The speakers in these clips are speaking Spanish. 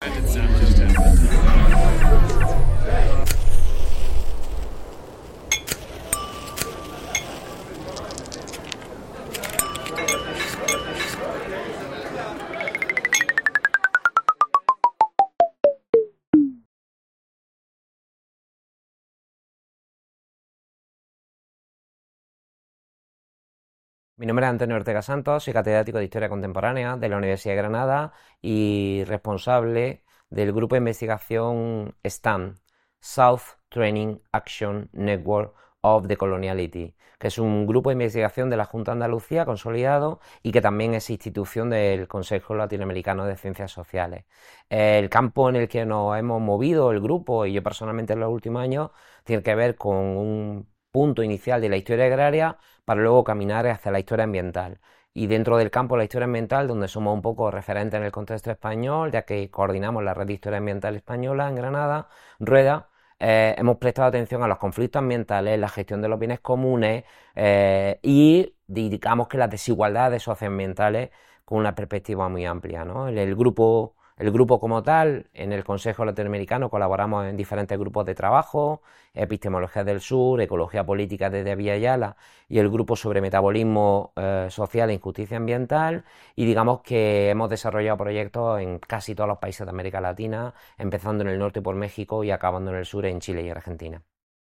Mi nombre es Antonio Ortega Santos, soy catedrático de Historia Contemporánea de la Universidad de Granada y responsable del grupo de investigación STAN, South Training Action Network of the Coloniality, que es un grupo de investigación de la Junta de Andalucía consolidado y que también es institución del Consejo Latinoamericano de Ciencias Sociales. El campo en el que nos hemos movido, el grupo y yo personalmente en los últimos años, tiene que ver con un punto inicial de la historia agraria para luego caminar hacia la historia ambiental. Y dentro del campo de la historia ambiental, donde somos un poco referentes en el contexto español, ya que coordinamos la Red de Historia Ambiental Española en Granada, Rueda, hemos prestado atención a los conflictos ambientales, la gestión de los bienes comunes y digamos que las desigualdades socioambientales con una perspectiva muy amplia, ¿no? El grupo como tal, en el Consejo Latinoamericano colaboramos en diferentes grupos de trabajo, Epistemología del Sur, Ecología Política desde Villa Ayala y el grupo sobre metabolismo social e injusticia ambiental, y digamos que hemos desarrollado proyectos en casi todos los países de América Latina, empezando en el norte por México y acabando en el sur en Chile y Argentina.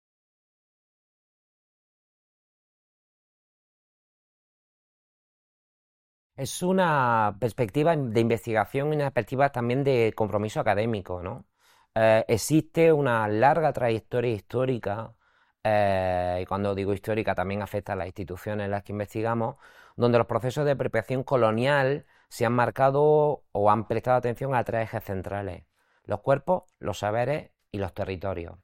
Es una perspectiva de investigación y una perspectiva también de compromiso académico, ¿no? Existe una larga trayectoria histórica, y cuando digo histórica también afecta a las instituciones en las que investigamos, donde los procesos de apropiación colonial se han marcado o han prestado atención a tres ejes centrales: los cuerpos, los saberes y los territorios.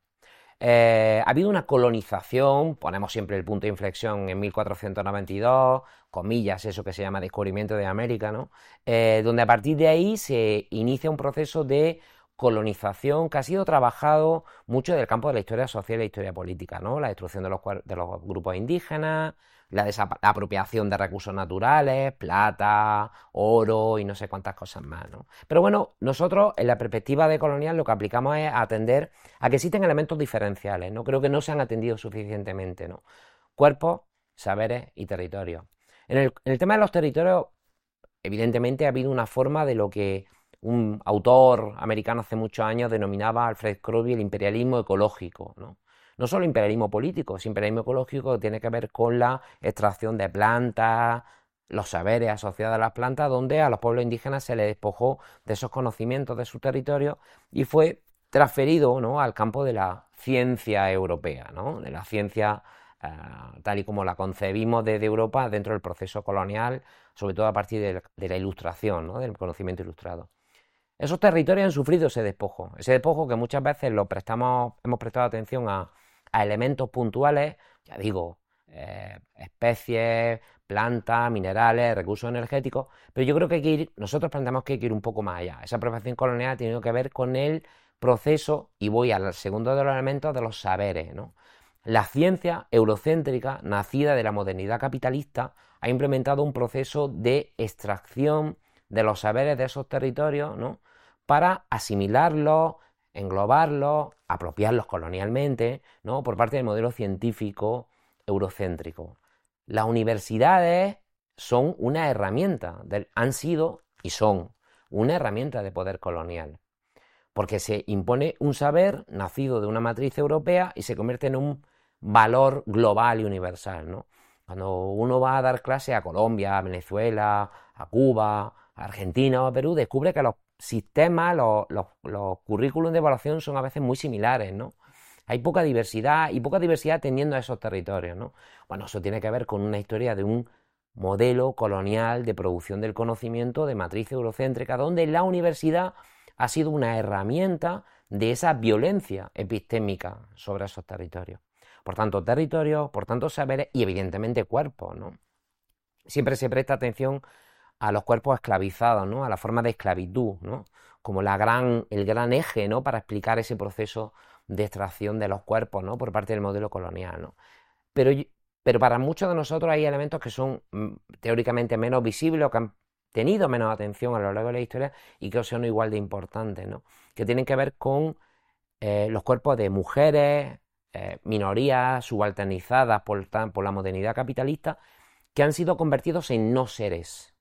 Ha habido una colonización, ponemos siempre el punto de inflexión en 1492, comillas, eso que se llama descubrimiento de América, ¿no? Donde a partir de ahí se inicia un proceso de colonización que ha sido trabajado mucho del campo de la historia social y la historia política, ¿no? La destrucción de los grupos indígenas, la apropiación de recursos naturales, plata, oro y no sé cuántas cosas más, ¿no? Pero bueno, nosotros en la perspectiva de colonial lo que aplicamos es atender a que existen elementos diferenciales, ¿no? Creo que no se han atendido suficientemente, ¿no? Cuerpos, saberes y territorios. En el tema de los territorios, evidentemente ha habido una forma de lo que un autor americano hace muchos años denominaba, Alfred Crosby, el imperialismo ecológico, ¿no? No solo imperialismo político, es imperialismo ecológico que tiene que ver con la extracción de plantas, los saberes asociados a las plantas, donde a los pueblos indígenas se les despojó de esos conocimientos de su territorio y fue transferido, ¿no?, al campo de la ciencia europea, ¿no?, de la ciencia tal y como la concebimos desde Europa dentro del proceso colonial, sobre todo a partir de la ilustración, ¿no?, del conocimiento ilustrado. Esos territorios han sufrido ese despojo que muchas veces hemos prestado atención a elementos puntuales, ya digo, especies, plantas, minerales, recursos energéticos, pero yo creo que nosotros planteamos que hay que ir un poco más allá. Esa apropiación colonial ha tenido que ver con el proceso, y voy al segundo de los elementos, de los saberes, ¿no? La ciencia eurocéntrica, nacida de la modernidad capitalista, ha implementado un proceso de extracción de los saberes de esos territorios, ¿no?, para asimilarlos, englobarlos, apropiarlos colonialmente, ¿no?, por parte del modelo científico eurocéntrico. Las universidades son una herramienta, han sido y son una herramienta de poder colonial, porque se impone un saber nacido de una matriz europea y se convierte en un valor global y universal, ¿no? Cuando uno va a dar clase a Colombia, a Venezuela, a Cuba, a Argentina o a Perú, descubre que los sistemas, los currículums de evaluación son a veces muy similares, ¿no? Hay poca diversidad y poca diversidad atendiendo a esos territorios, ¿no? Bueno, eso tiene que ver con una historia de un modelo colonial de producción del conocimiento de matriz eurocéntrica, donde la universidad ha sido una herramienta de esa violencia epistémica sobre esos territorios. Por tanto, territorios, por tanto, saberes y evidentemente cuerpos, ¿no? Siempre se presta atención a los cuerpos esclavizados, ¿no?, a la forma de esclavitud, ¿no?, como el gran eje, ¿no?, para explicar ese proceso de extracción de los cuerpos, ¿no?, por parte del modelo colonial, ¿no? Pero, pero para muchos de nosotros hay elementos que son teóricamente menos visibles o que han tenido menos atención a lo largo de la historia y que son igual de importantes, ¿no? Que tienen que ver con los cuerpos de mujeres, minorías subalternizadas por la modernidad capitalista, que han sido convertidos en no seres.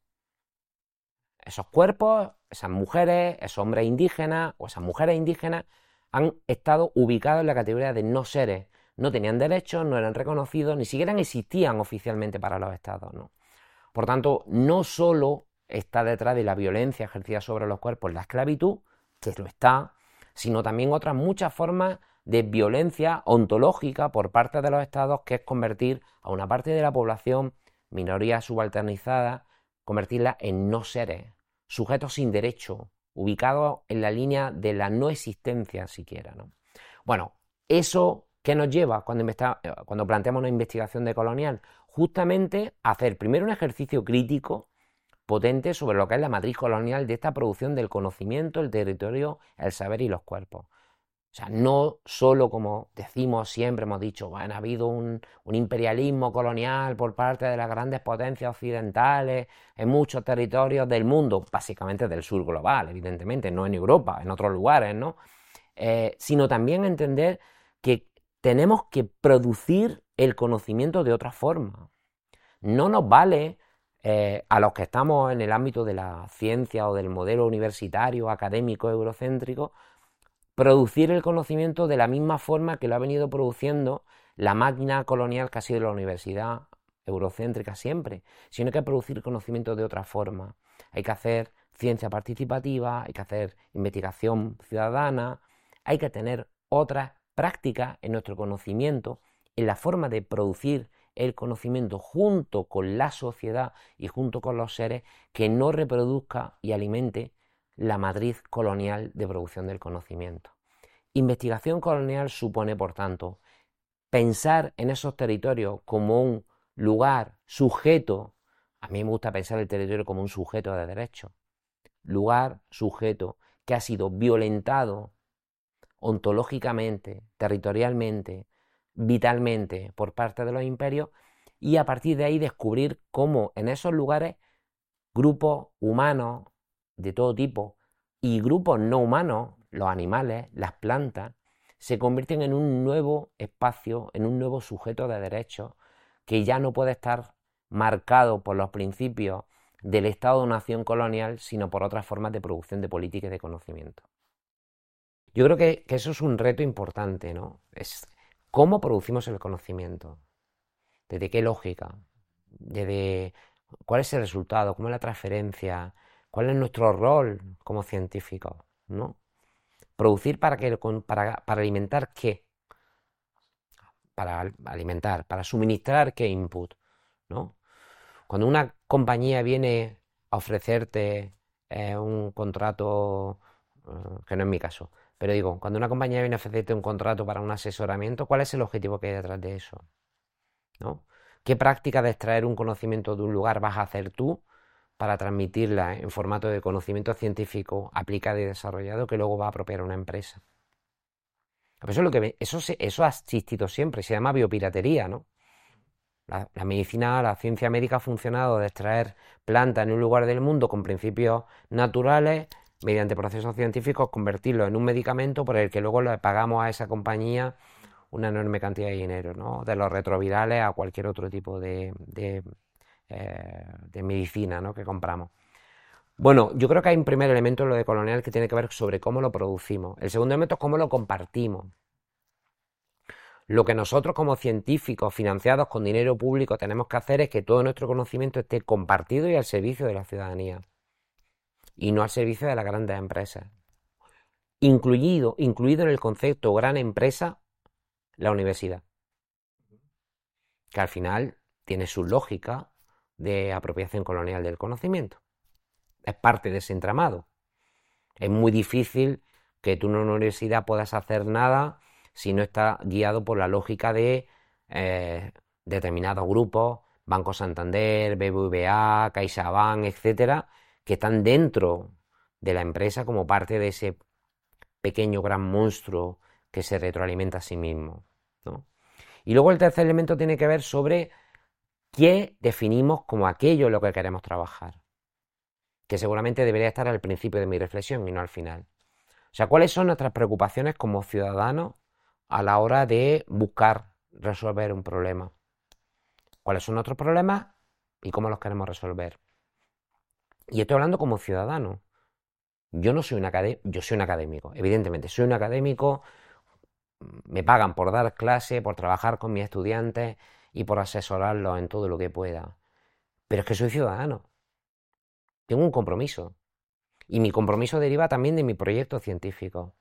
Esos cuerpos, esas mujeres, esos hombres indígenas o esas mujeres indígenas han estado ubicados en la categoría de no seres. No tenían derechos, no eran reconocidos, ni siquiera existían oficialmente para los estados, ¿no? Por tanto, no solo está detrás de la violencia ejercida sobre los cuerpos la esclavitud, que lo está, sino también otras muchas formas de violencia ontológica por parte de los estados, que es convertir a una parte de la población, minorías subalternizadas, convertirla en no seres, sujetos sin derecho, ubicados en la línea de la no existencia siquiera, ¿no? Bueno, eso, ¿qué nos lleva cuando planteamos una investigación decolonial? Justamente a hacer primero un ejercicio crítico potente sobre lo que es la matriz colonial de esta producción del conocimiento, el territorio, el saber y los cuerpos. O sea, no solo, como decimos siempre, hemos dicho, bueno, ha habido un imperialismo colonial por parte de las grandes potencias occidentales en muchos territorios del mundo, básicamente del sur global, evidentemente, no en Europa, en otros lugares, ¿no? Sino también entender que tenemos que producir el conocimiento de otra forma. No nos vale a los que estamos en el ámbito de la ciencia o del modelo universitario, académico, eurocéntrico, producir el conocimiento de la misma forma que lo ha venido produciendo la máquina colonial que ha sido la universidad eurocéntrica siempre, sino que hay que producir conocimiento de otra forma. Hay que hacer ciencia participativa, hay que hacer investigación ciudadana, hay que tener otras prácticas en nuestro conocimiento, en la forma de producir el conocimiento junto con la sociedad y junto con los seres, que no reproduzca y alimente la matriz colonial de producción del conocimiento. Investigación colonial supone, por tanto, pensar en esos territorios como un lugar sujeto. A mí me gusta pensar el territorio como un sujeto de derecho, lugar sujeto que ha sido violentado ontológicamente, territorialmente, vitalmente por parte de los imperios, y a partir de ahí descubrir cómo en esos lugares grupos humanos de todo tipo y grupos no humanos, los animales, las plantas, se convierten en un nuevo espacio, en un nuevo sujeto de derechos que ya no puede estar marcado por los principios del Estado-nación colonial, sino por otras formas de producción de política y de conocimiento. Yo creo que eso es un reto importante, ¿no? Es cómo producimos el conocimiento, desde qué lógica, desde cuál es el resultado, cómo es la transferencia, cuál es nuestro rol como científicos, ¿no? Producir para alimentar qué, para alimentar, para suministrar qué input, ¿no? Cuando una compañía viene a ofrecerte un contrato, que no es mi caso, pero digo, cuando una compañía viene a ofrecerte un contrato para un asesoramiento, ¿cuál es el objetivo que hay detrás de eso? ¿No? ¿Qué práctica de extraer un conocimiento de un lugar vas a hacer tú para transmitirla en formato de conocimiento científico aplicado y desarrollado que luego va a apropiar una empresa? Eso ha existido siempre, se llama biopiratería, ¿no? La medicina, la ciencia médica ha funcionado de extraer plantas en un lugar del mundo con principios naturales, mediante procesos científicos, convertirlo en un medicamento por el que luego le pagamos a esa compañía una enorme cantidad de dinero, ¿no? De los retrovirales a cualquier otro tipo de medicina, ¿no?, que compramos. Bueno, yo creo que hay un primer elemento en lo de colonial que tiene que ver sobre cómo lo producimos. El segundo elemento es cómo lo compartimos. Lo que nosotros como científicos financiados con dinero público tenemos que hacer es que todo nuestro conocimiento esté compartido y al servicio de la ciudadanía y no al servicio de las grandes empresas. Incluido en el concepto gran empresa, la universidad, que al final tiene su lógica de apropiación colonial del conocimiento. Es parte de ese entramado. Es muy difícil que tú en una universidad puedas hacer nada si no está guiado por la lógica de determinados grupos, Banco Santander, BBVA, CaixaBank, etcétera, que están dentro de la empresa como parte de ese pequeño gran monstruo que se retroalimenta a sí mismo, ¿no? Y luego el tercer elemento tiene que ver sobre qué definimos como aquello en lo que queremos trabajar. que seguramente debería estar al principio de mi reflexión y no al final. O sea, ¿cuáles son nuestras preocupaciones como ciudadanos a la hora de buscar resolver un problema? ¿Cuáles son nuestros problemas y cómo los queremos resolver? Y estoy hablando como ciudadano. Yo no soy yo soy un académico, evidentemente, soy un académico, me pagan por dar clase, por trabajar con mis estudiantes y por asesorarlos en todo lo que pueda. Pero es que soy ciudadano, tengo un compromiso. Y mi compromiso deriva también de mi proyecto científico.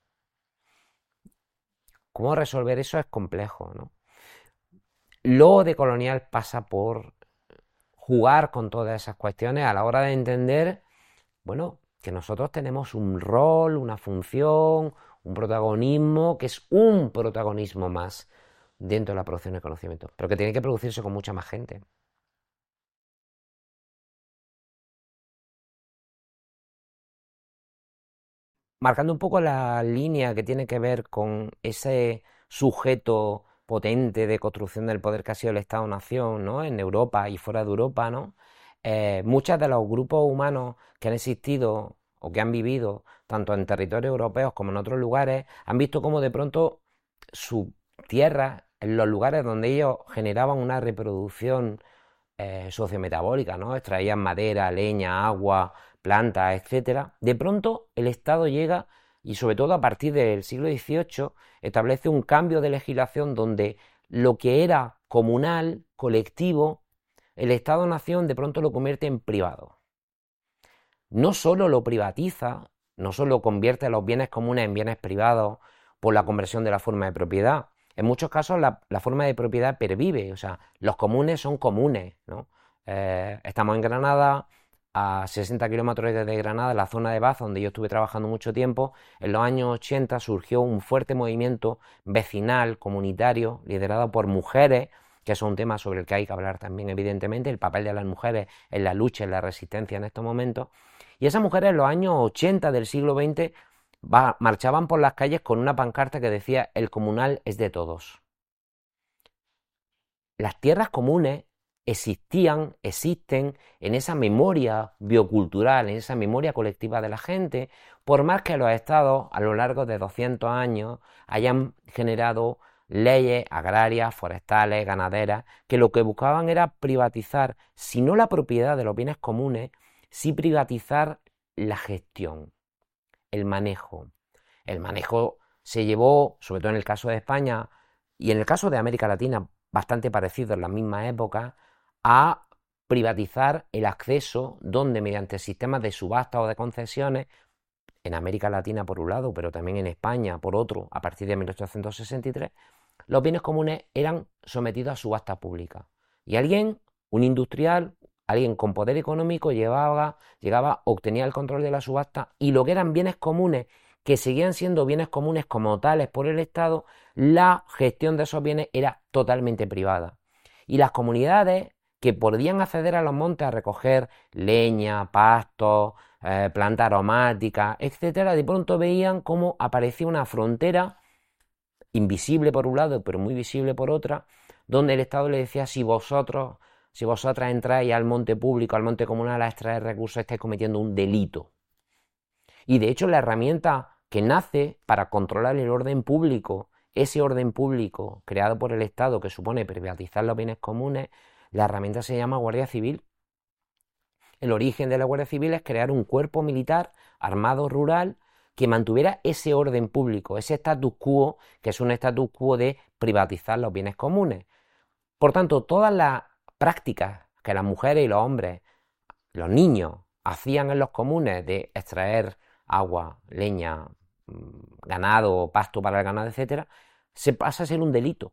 ¿Cómo resolver eso es complejo, ¿no? Lo decolonial pasa por jugar con todas esas cuestiones a la hora de entender, bueno, que nosotros tenemos un rol, una función, un protagonismo, que es un protagonismo más dentro de la producción de conocimiento, pero que tiene que producirse con mucha más gente. Marcando un poco la línea que tiene que ver con ese sujeto potente de construcción del poder que ha sido el Estado-Nación, ¿no? En Europa y fuera de Europa, ¿no? Muchos de los grupos humanos que han existido o que han vivido tanto en territorios europeos como en otros lugares han visto cómo de pronto su tierra, en los lugares donde ellos generaban una reproducción sociometabólica, ¿no? Extraían madera, leña, agua, plantas, etcétera. De pronto el Estado llega y sobre todo a partir del siglo XVIII establece un cambio de legislación donde lo que era comunal, colectivo, el Estado-nación de pronto lo convierte en privado. No solo lo privatiza, no solo convierte los bienes comunes en bienes privados por la conversión de la forma de propiedad. En muchos casos la forma de propiedad pervive, o sea, los comunes son comunes, ¿no? Estamos en Granada, a 60 kilómetros de Granada, en la zona de Baza, donde yo estuve trabajando mucho tiempo. En los años 80 surgió un fuerte movimiento vecinal, comunitario, liderado por mujeres, que es un tema sobre el que hay que hablar también, evidentemente, el papel de las mujeres en la lucha, en la resistencia en estos momentos. Y esas mujeres en los años 80 del siglo XX marchaban por las calles con una pancarta que decía: el comunal es de todos. Las tierras comunes existían, existen en esa memoria biocultural, en esa memoria colectiva de la gente, por más que los estados a lo largo de 200 años hayan generado leyes agrarias, forestales, ganaderas, que lo que buscaban era privatizar, si no la propiedad de los bienes comunes, sí privatizar la gestión, el manejo. El manejo se llevó, sobre todo en el caso de España y en el caso de América Latina, bastante parecido en la misma época, a privatizar el acceso donde mediante sistemas de subasta o de concesiones, en América Latina por un lado, pero también en España por otro, a partir de 1863, los bienes comunes eran sometidos a subasta pública. Y alguien, un industrial, alguien con poder económico llegaba, obtenía el control de la subasta y lo que eran bienes comunes, que seguían siendo bienes comunes como tales por el Estado, la gestión de esos bienes era totalmente privada. Y las comunidades que podían acceder a los montes a recoger leña, pastos, plantas aromáticas, etcétera, de pronto veían cómo aparecía una frontera invisible por un lado, pero muy visible por otra, donde el Estado le decía: si vosotras entráis al monte público, al monte comunal a extraer recursos, estáis cometiendo un delito. Y de hecho la herramienta que nace para controlar el orden público, ese orden público creado por el Estado que supone privatizar los bienes comunes, la herramienta se llama Guardia Civil. El origen de la Guardia Civil es crear un cuerpo militar armado rural que mantuviera ese orden público, ese status quo, que es un status quo de privatizar los bienes comunes. Por tanto, todas las prácticas que las mujeres y los hombres, los niños, hacían en los comunes de extraer agua, leña, ganado, pasto para el ganado, etcétera, se pasa a ser un delito.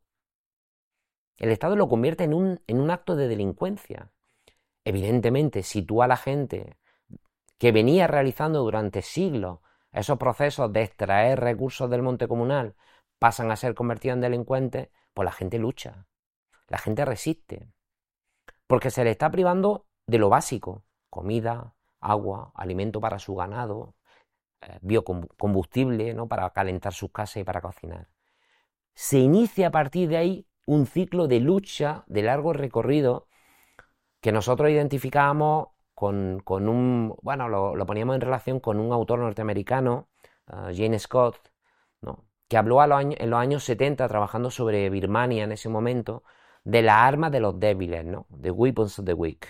El Estado lo convierte en un acto de delincuencia. Evidentemente, si tú a la gente que venía realizando durante siglos esos procesos de extraer recursos del monte comunal pasan a ser convertidos en delincuentes, pues la gente lucha, la gente resiste, porque se le está privando de lo básico: comida, agua, alimento para su ganado, biocombustible, ¿no?, para calentar sus casas y para cocinar. Se inicia a partir de ahí un ciclo de lucha de largo recorrido que nosotros identificábamos bueno, lo poníamos en relación con un autor norteamericano, Jane Scott, ¿no? Que habló en los años 70, trabajando sobre Birmania en ese momento, de las armas de los débiles, ¿no? The Weapons of the Weak.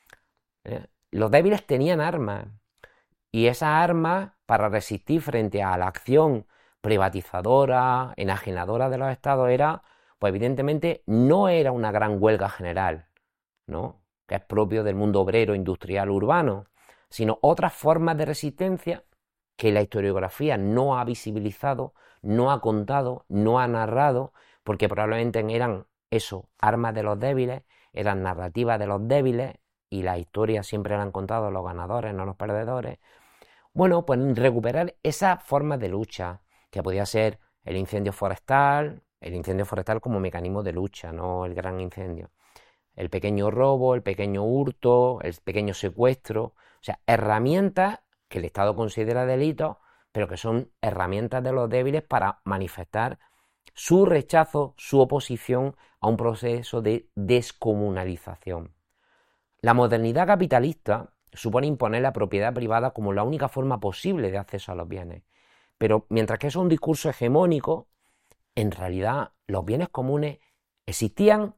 Los débiles tenían armas, y esas armas, para resistir frente a la acción privatizadora, enajenadora de los estados, pues evidentemente no era una gran huelga general, ¿no? Que es propio del mundo obrero, industrial, urbano, sino otras formas de resistencia que la historiografía no ha visibilizado, no ha contado, no ha narrado, porque probablemente eran eso, armas de los débiles, eran narrativas de los débiles, y las historias siempre la han contado los ganadores, no los perdedores. Bueno, pues recuperar esas formas de lucha, que podía ser el incendio forestal como mecanismo de lucha, no el gran incendio. El pequeño robo, el pequeño hurto, el pequeño secuestro, o sea, herramientas que el Estado considera delitos, pero que son herramientas de los débiles para manifestar su rechazo, su oposición a un proceso de descomunalización. La modernidad capitalista supone imponer la propiedad privada como la única forma posible de acceso a los bienes. Pero mientras que eso es un discurso hegemónico, en realidad los bienes comunes existían,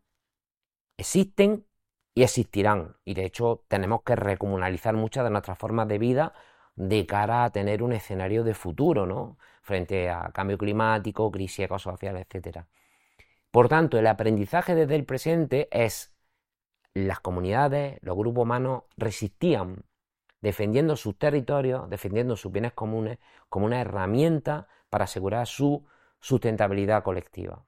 existen y existirán. Y de hecho tenemos que recomunalizar muchas de nuestras formas de vida de cara a tener un escenario de futuro, ¿no? Frente a cambio climático, crisis ecosocial, etc. Por tanto, el aprendizaje desde el presente es: las comunidades, los grupos humanos resistían, defendiendo sus territorios, defendiendo sus bienes comunes como una herramienta para asegurar su sustentabilidad colectiva.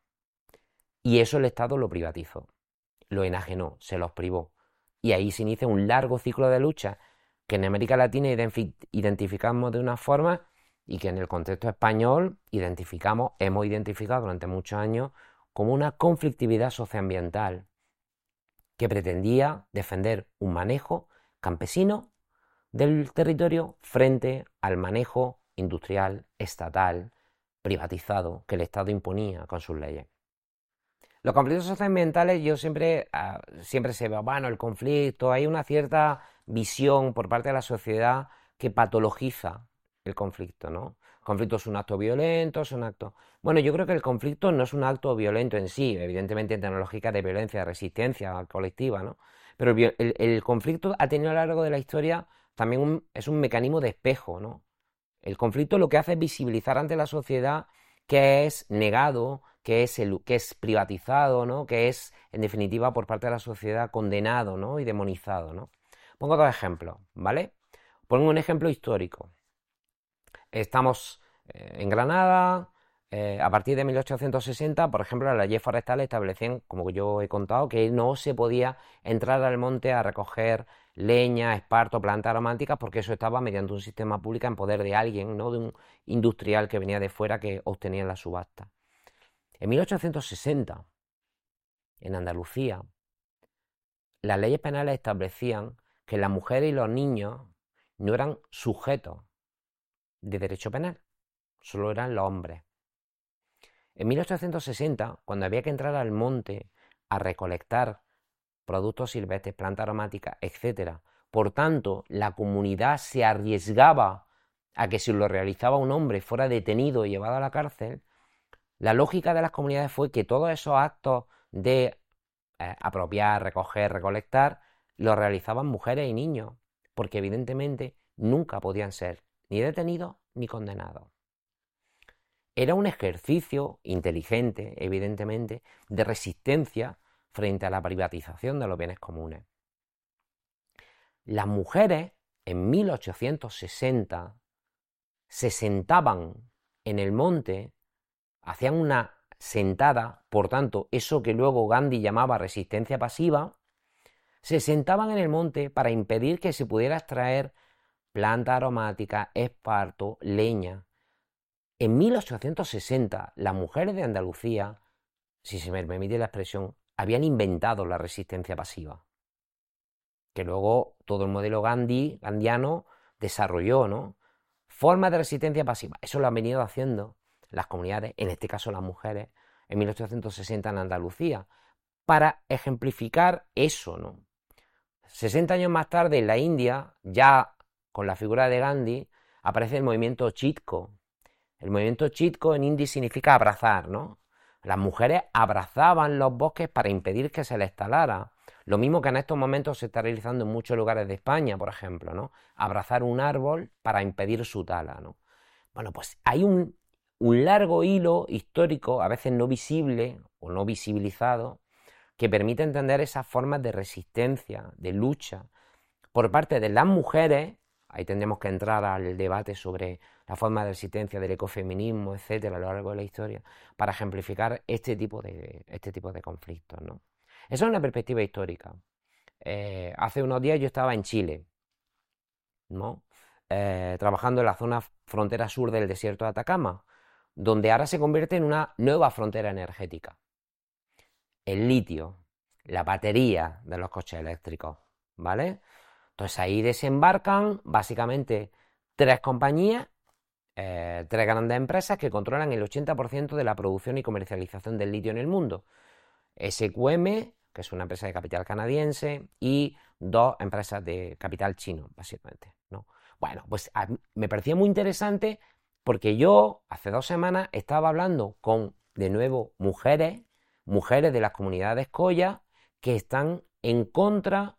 Y eso el Estado lo privatizó, lo enajenó, se los privó. Y ahí se inicia un largo ciclo de lucha que en América Latina identificamos de una forma, y que en el contexto español hemos identificado durante muchos años como una conflictividad socioambiental que pretendía defender un manejo campesino del territorio frente al manejo industrial, estatal, privatizado, que el Estado imponía con sus leyes. Los conflictos socioambientales, yo siempre se ve, bueno, el conflicto, hay una cierta visión por parte de la sociedad que patologiza el conflicto, ¿no? El conflicto es un acto violento, es un acto... Bueno, yo creo que el conflicto no es un acto violento en sí, evidentemente en lógica de violencia, de resistencia colectiva, ¿no? Pero el conflicto ha tenido a lo largo de la historia también es un mecanismo de espejo, ¿no? El conflicto lo que hace es visibilizar ante la sociedad que es negado, que es privatizado, ¿no? Que es, en definitiva, por parte de la sociedad condenado, ¿no? Y demonizado, ¿no? Pongo dos ejemplos, ¿vale? Pongo un ejemplo histórico. Estamos en Granada, a partir de 1860, por ejemplo, las leyes forestales establecían, como yo he contado, que no se podía entrar al monte a recoger leña, esparto, plantas aromáticas, porque eso estaba mediante un sistema público en poder de alguien, no de un industrial que venía de fuera que obtenía la subasta. En 1860, en Andalucía, las leyes penales establecían que las mujeres y los niños no eran sujetos de derecho penal, solo eran los hombres. En 1860, cuando había que entrar al monte a recolectar productos silvestres, plantas aromáticas, etc., por tanto, la comunidad se arriesgaba a que si lo realizaba un hombre fuera detenido y llevado a la cárcel, la lógica de las comunidades fue que todos esos actos de apropiar, recoger, recolectar, los realizaban mujeres y niños, porque evidentemente nunca podían ser ni detenidos ni condenados. Era un ejercicio inteligente, evidentemente, de resistencia frente a la privatización de los bienes comunes. Las mujeres en 1860 se sentaban en el monte, hacían una sentada, por tanto, eso que luego Gandhi llamaba resistencia pasiva, se sentaban en el monte para impedir que se pudiera extraer planta aromática, esparto, leña. En 1860, las mujeres de Andalucía, si se me permite la expresión, habían inventado la resistencia pasiva, que luego todo el modelo gandiano desarrolló, ¿no? Formas de resistencia pasiva. Eso lo han venido haciendo las comunidades, en este caso las mujeres, en 1860 en Andalucía, para ejemplificar eso, ¿no? 60 años más tarde, en la India, ya con la figura de Gandhi, aparece el movimiento Chitko. El movimiento Chitko en hindi significa abrazar, ¿no? Las mujeres abrazaban los bosques para impedir que se les talara. Lo mismo que en estos momentos se está realizando en muchos lugares de España, por ejemplo, ¿no? Abrazar un árbol para impedir su tala, ¿no? Bueno, pues hay un largo hilo histórico, a veces no visible o no visibilizado, que permite entender esas formas de resistencia, de lucha, por parte de las mujeres. Ahí tendremos que entrar al debate sobre la forma de resistencia del ecofeminismo, etcétera, a lo largo de la historia, para ejemplificar este tipo de conflictos, ¿no? Esa es una perspectiva histórica. Hace unos días yo estaba en Chile, ¿no? Trabajando en la zona frontera sur del desierto de Atacama, donde ahora se convierte en una nueva frontera energética. El litio, la batería de los coches eléctricos, ¿vale? Entonces ahí desembarcan básicamente tres compañías, tres grandes empresas que controlan el 80% de la producción y comercialización del litio en el mundo. SQM, que es una empresa de capital canadiense, y dos empresas de capital chino, básicamente, ¿no? Bueno, pues me parecía muy interesante porque yo hace 2 semanas estaba hablando con, de nuevo, mujeres de las comunidades Colla que están en contra,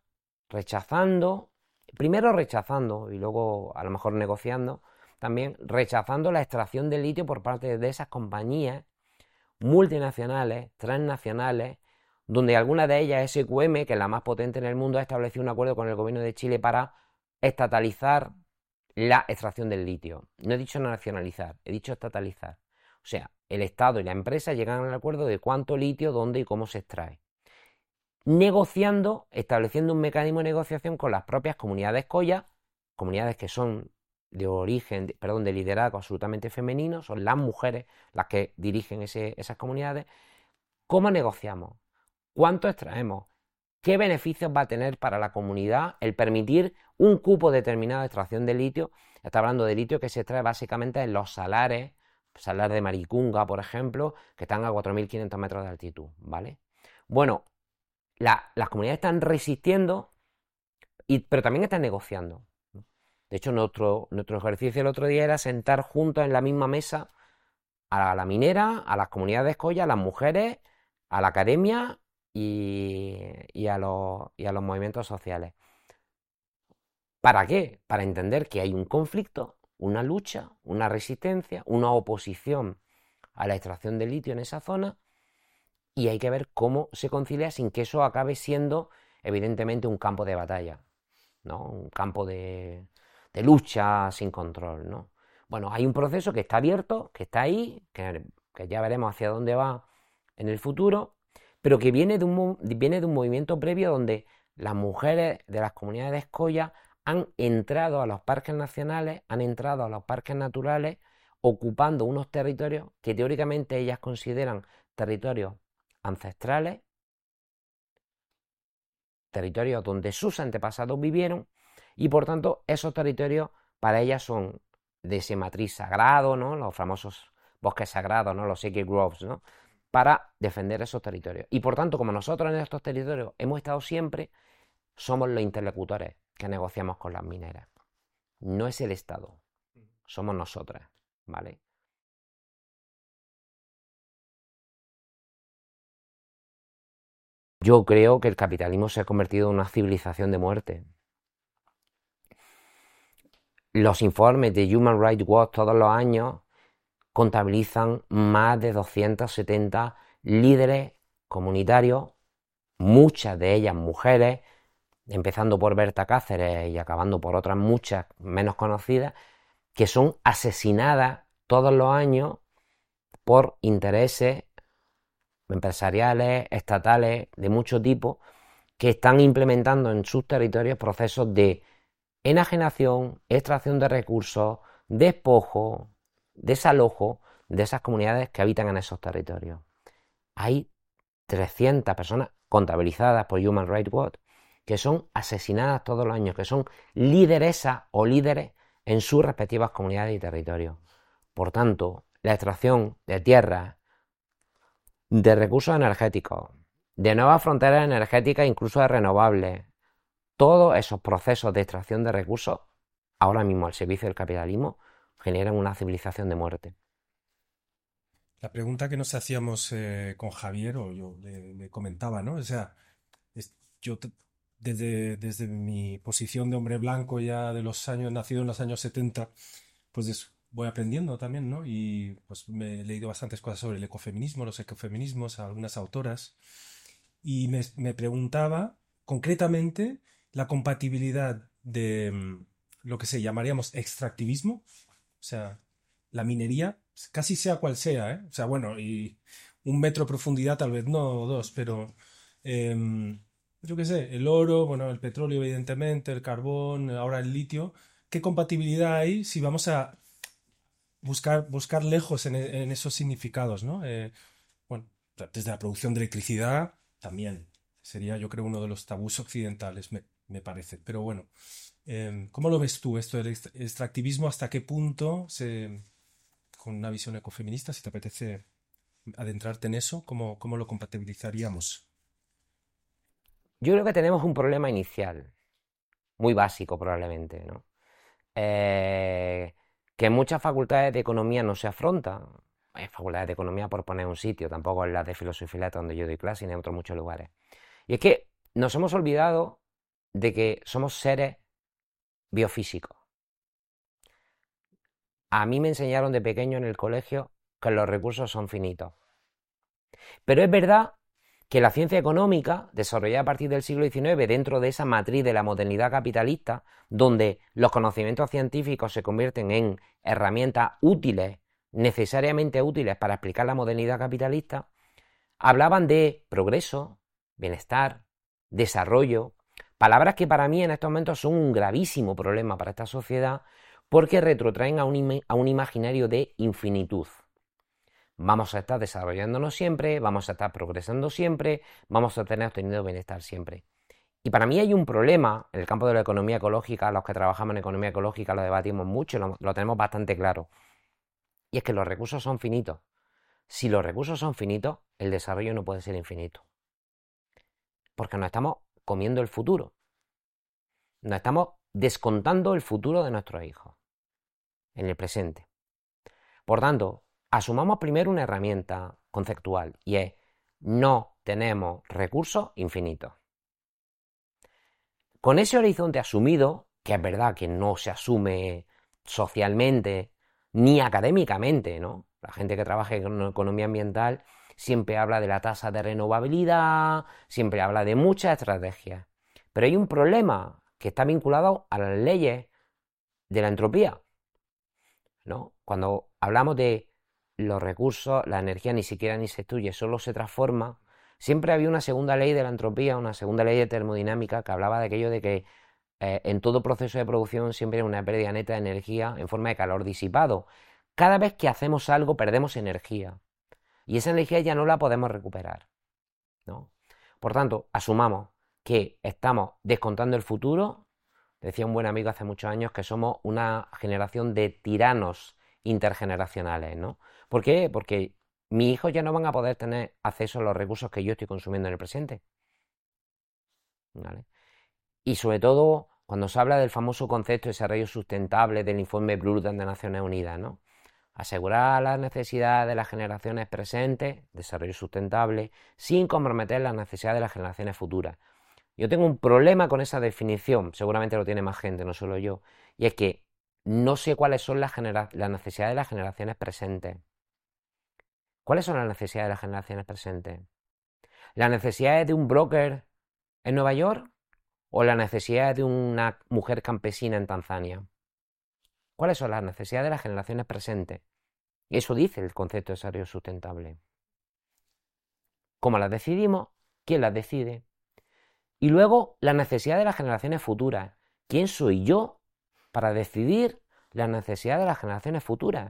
primero rechazando y luego a lo mejor negociando, también rechazando la extracción de litio por parte de esas compañías multinacionales, transnacionales, donde alguna de ellas, SQM, que es la más potente en el mundo, ha establecido un acuerdo con el gobierno de Chile para estatalizar la extracción del litio. No he dicho nacionalizar, he dicho estatalizar. O sea, el Estado y la empresa llegan al acuerdo de cuánto litio, dónde y cómo se extrae. Negociando, estableciendo un mecanismo de negociación con las propias comunidades Colla, comunidades que son de origen, de liderazgo absolutamente femenino, son las mujeres las que dirigen esas comunidades. ¿Cómo negociamos? ¿Cuánto extraemos? ¿Qué beneficios va a tener para la comunidad el permitir un cupo determinado de extracción de litio? Está hablando de litio que se extrae básicamente en los salares de Maricunga, por ejemplo, que están a 4.500 metros de altitud, ¿vale? Bueno, las comunidades están resistiendo, pero también están negociando. De hecho, nuestro ejercicio el otro día era sentar juntos en la misma mesa a la minera, a las comunidades Colla, a las mujeres, a la academia y a los movimientos sociales. ¿Para qué? Para entender que hay un conflicto, una lucha, una resistencia, una oposición a la extracción de litio en esa zona, y hay que ver cómo se concilia sin que eso acabe siendo, evidentemente, un campo de batalla, ¿no? Un campo de lucha sin control, ¿no? Bueno, hay un proceso que está abierto, que está ahí, que ya veremos hacia dónde va en el futuro, pero que viene de un movimiento previo donde las mujeres de las comunidades Colla han entrado a los parques nacionales, han entrado a los parques naturales, ocupando unos territorios que teóricamente ellas consideran territorios ancestrales, territorios donde sus antepasados vivieron, y por tanto esos territorios para ellas son de ese matriz sagrado, ¿no? Los famosos bosques sagrados, ¿no? Los sacred groves, ¿no? Para defender esos territorios. Y por tanto, como nosotros en estos territorios hemos estado siempre, somos los interlocutores que negociamos con las mineras. No es el Estado, somos nosotras, ¿vale? Yo creo que el capitalismo se ha convertido en una civilización de muerte. Los informes de Human Rights Watch todos los años contabilizan más de 270 líderes comunitarios, muchas de ellas mujeres, empezando por Berta Cáceres y acabando por otras muchas menos conocidas, que son asesinadas todos los años por intereses empresariales, estatales, de mucho tipo, que están implementando en sus territorios procesos de enajenación, extracción de recursos, despojo, desalojo de esas comunidades que habitan en esos territorios. Hay 300 personas contabilizadas por Human Rights Watch que son asesinadas todos los años, que son lideresas o líderes en sus respectivas comunidades y territorios. Por tanto, la extracción de tierras, de recursos energéticos, de nuevas fronteras energéticas, incluso de renovables, todos esos procesos de extracción de recursos, ahora mismo al servicio del capitalismo, generan una civilización de muerte. La pregunta que nos hacíamos con Javier, o yo le comentaba, ¿no? O sea, es- yo desde mi posición de hombre blanco ya de los años, nacido en los años 70, pues voy aprendiendo también, ¿no? Y pues me he leído bastantes cosas sobre el ecofeminismo, los ecofeminismos, algunas autoras, y me preguntaba concretamente la compatibilidad de lo que se llamaríamos extractivismo, o sea, la minería, casi sea cual sea, ¿eh? O sea, bueno, y 1 metro de profundidad tal vez no, o 2, pero yo qué sé, el oro, bueno, el petróleo evidentemente, el carbón, ahora el litio, ¿qué compatibilidad hay si vamos a buscar lejos en esos significados, ¿no? Bueno, desde la producción de electricidad también sería, yo creo, uno de los tabús occidentales, me parece. Pero bueno, ¿cómo lo ves tú esto del extractivismo? ¿Hasta qué punto con una visión ecofeminista, si te apetece adentrarte en eso, cómo lo compatibilizaríamos? Yo creo que tenemos un problema inicial, muy básico probablemente, ¿no? Eh, que en muchas facultades de economía no se afronta. Hay facultades de economía por poner un sitio, tampoco en las de filosofía y letras donde yo doy clase, ni en otros muchos lugares. Y es que nos hemos olvidado de que somos seres biofísicos. A mí me enseñaron de pequeño en el colegio que los recursos son finitos. Pero es verdad que la ciencia económica, desarrollada a partir del siglo XIX dentro de esa matriz de la modernidad capitalista, donde los conocimientos científicos se convierten en herramientas útiles, necesariamente útiles para explicar la modernidad capitalista, hablaban de progreso, bienestar, desarrollo, palabras que para mí en estos momentos son un gravísimo problema para esta sociedad porque retrotraen a un imaginario de infinitud. Vamos a estar desarrollándonos siempre, vamos a estar progresando siempre, vamos a tener obtenido bienestar siempre. Y para mí hay un problema en el campo de la economía ecológica, los que trabajamos en economía ecológica lo debatimos mucho, lo tenemos bastante claro, y es que los recursos son finitos. Si los recursos son finitos, el desarrollo no puede ser infinito, porque nos estamos comiendo el futuro, nos estamos descontando el futuro de nuestros hijos en el presente. Por tanto, asumamos primero una herramienta conceptual y es no tenemos recursos infinitos. Con ese horizonte asumido, que es verdad que no se asume socialmente ni académicamente, ¿no? La gente que trabaja en economía ambiental siempre habla de la tasa de renovabilidad, siempre habla de muchas estrategias. Pero hay un problema que está vinculado a las leyes de la entropía, ¿no? Cuando hablamos de los recursos, la energía ni siquiera ni se destruye, solo se transforma. Siempre había una segunda ley de la entropía, una segunda ley de termodinámica que hablaba de aquello de que en todo proceso de producción siempre hay una pérdida neta de energía en forma de calor disipado. Cada vez que hacemos algo perdemos energía y esa energía ya no la podemos recuperar, ¿no? Por tanto, asumamos que estamos descontando el futuro. Decía un buen amigo hace muchos años que somos una generación de tiranos intergeneracionales, ¿no? ¿Por qué? Porque mis hijos ya no van a poder tener acceso a los recursos que yo estoy consumiendo en el presente, ¿vale? Y sobre todo cuando se habla del famoso concepto de desarrollo sustentable del informe Brundtland de Naciones Unidas, ¿no? Asegurar las necesidades de las generaciones presentes, desarrollo sustentable, sin comprometer las necesidades de las generaciones futuras. Yo tengo un problema con esa definición, seguramente lo tiene más gente, no solo yo, y es que no sé cuáles son las necesidades de las generaciones presentes. ¿Cuáles son las necesidades de las generaciones presentes? ¿Las necesidades de un broker en Nueva York o las necesidades de una mujer campesina en Tanzania? ¿Cuáles son las necesidades de las generaciones presentes? Y eso dice el concepto de desarrollo sustentable. ¿Cómo las decidimos? ¿Quién las decide? Y luego las necesidades de las generaciones futuras. ¿Quién soy yo para decidir las necesidades de las generaciones futuras?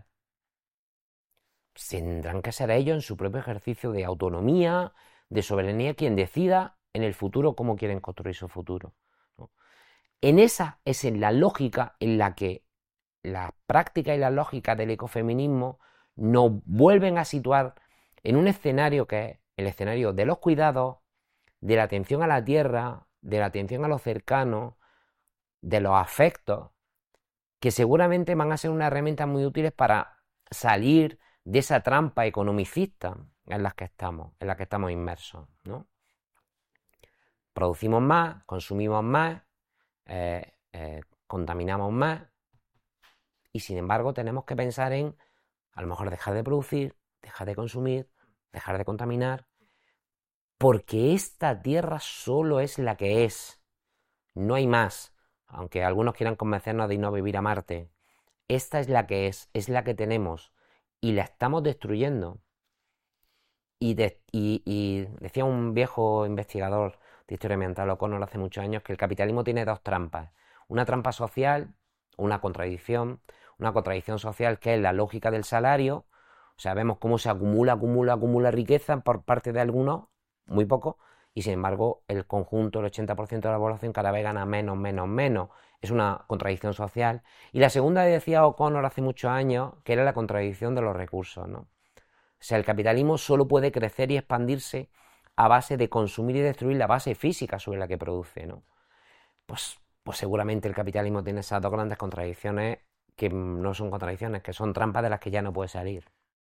Tendrán que ser ellos en su propio ejercicio de autonomía, de soberanía, quien decida en el futuro cómo quieren construir su futuro, ¿no? En esa es en la lógica en la que la práctica y la lógica del ecofeminismo nos vuelven a situar en un escenario que es el escenario de los cuidados, de la atención a la tierra, de la atención a lo cercano, de los afectos, que seguramente van a ser unas herramientas muy útiles para salir de esa trampa economicista en la que estamos inmersos, ¿no? Producimos más, consumimos más, contaminamos más, y sin embargo tenemos que pensar en a lo mejor dejar de producir, dejar de consumir, dejar de contaminar, porque esta tierra solo es la que es, no hay más, aunque algunos quieran convencernos de no vivir a Marte. Esta es la que es la que tenemos, y la estamos destruyendo. Y decía un viejo investigador de historia ambiental, O'Connor, hace muchos años, que el capitalismo tiene dos trampas. Una trampa social, una contradicción social, que es la lógica del salario. O sea, vemos cómo se acumula riqueza por parte de algunos, muy poco, y sin embargo el conjunto, el 80% de la población cada vez gana menos. Es una contradicción social. Y la segunda, decía O'Connor hace muchos años, que era la contradicción de los recursos, ¿no? O sea, el capitalismo solo puede crecer y expandirse a base de consumir y destruir la base física sobre la que produce, ¿no? Pues seguramente el capitalismo tiene esas dos grandes contradicciones, que no son contradicciones, que son trampas de las que ya no puede salir.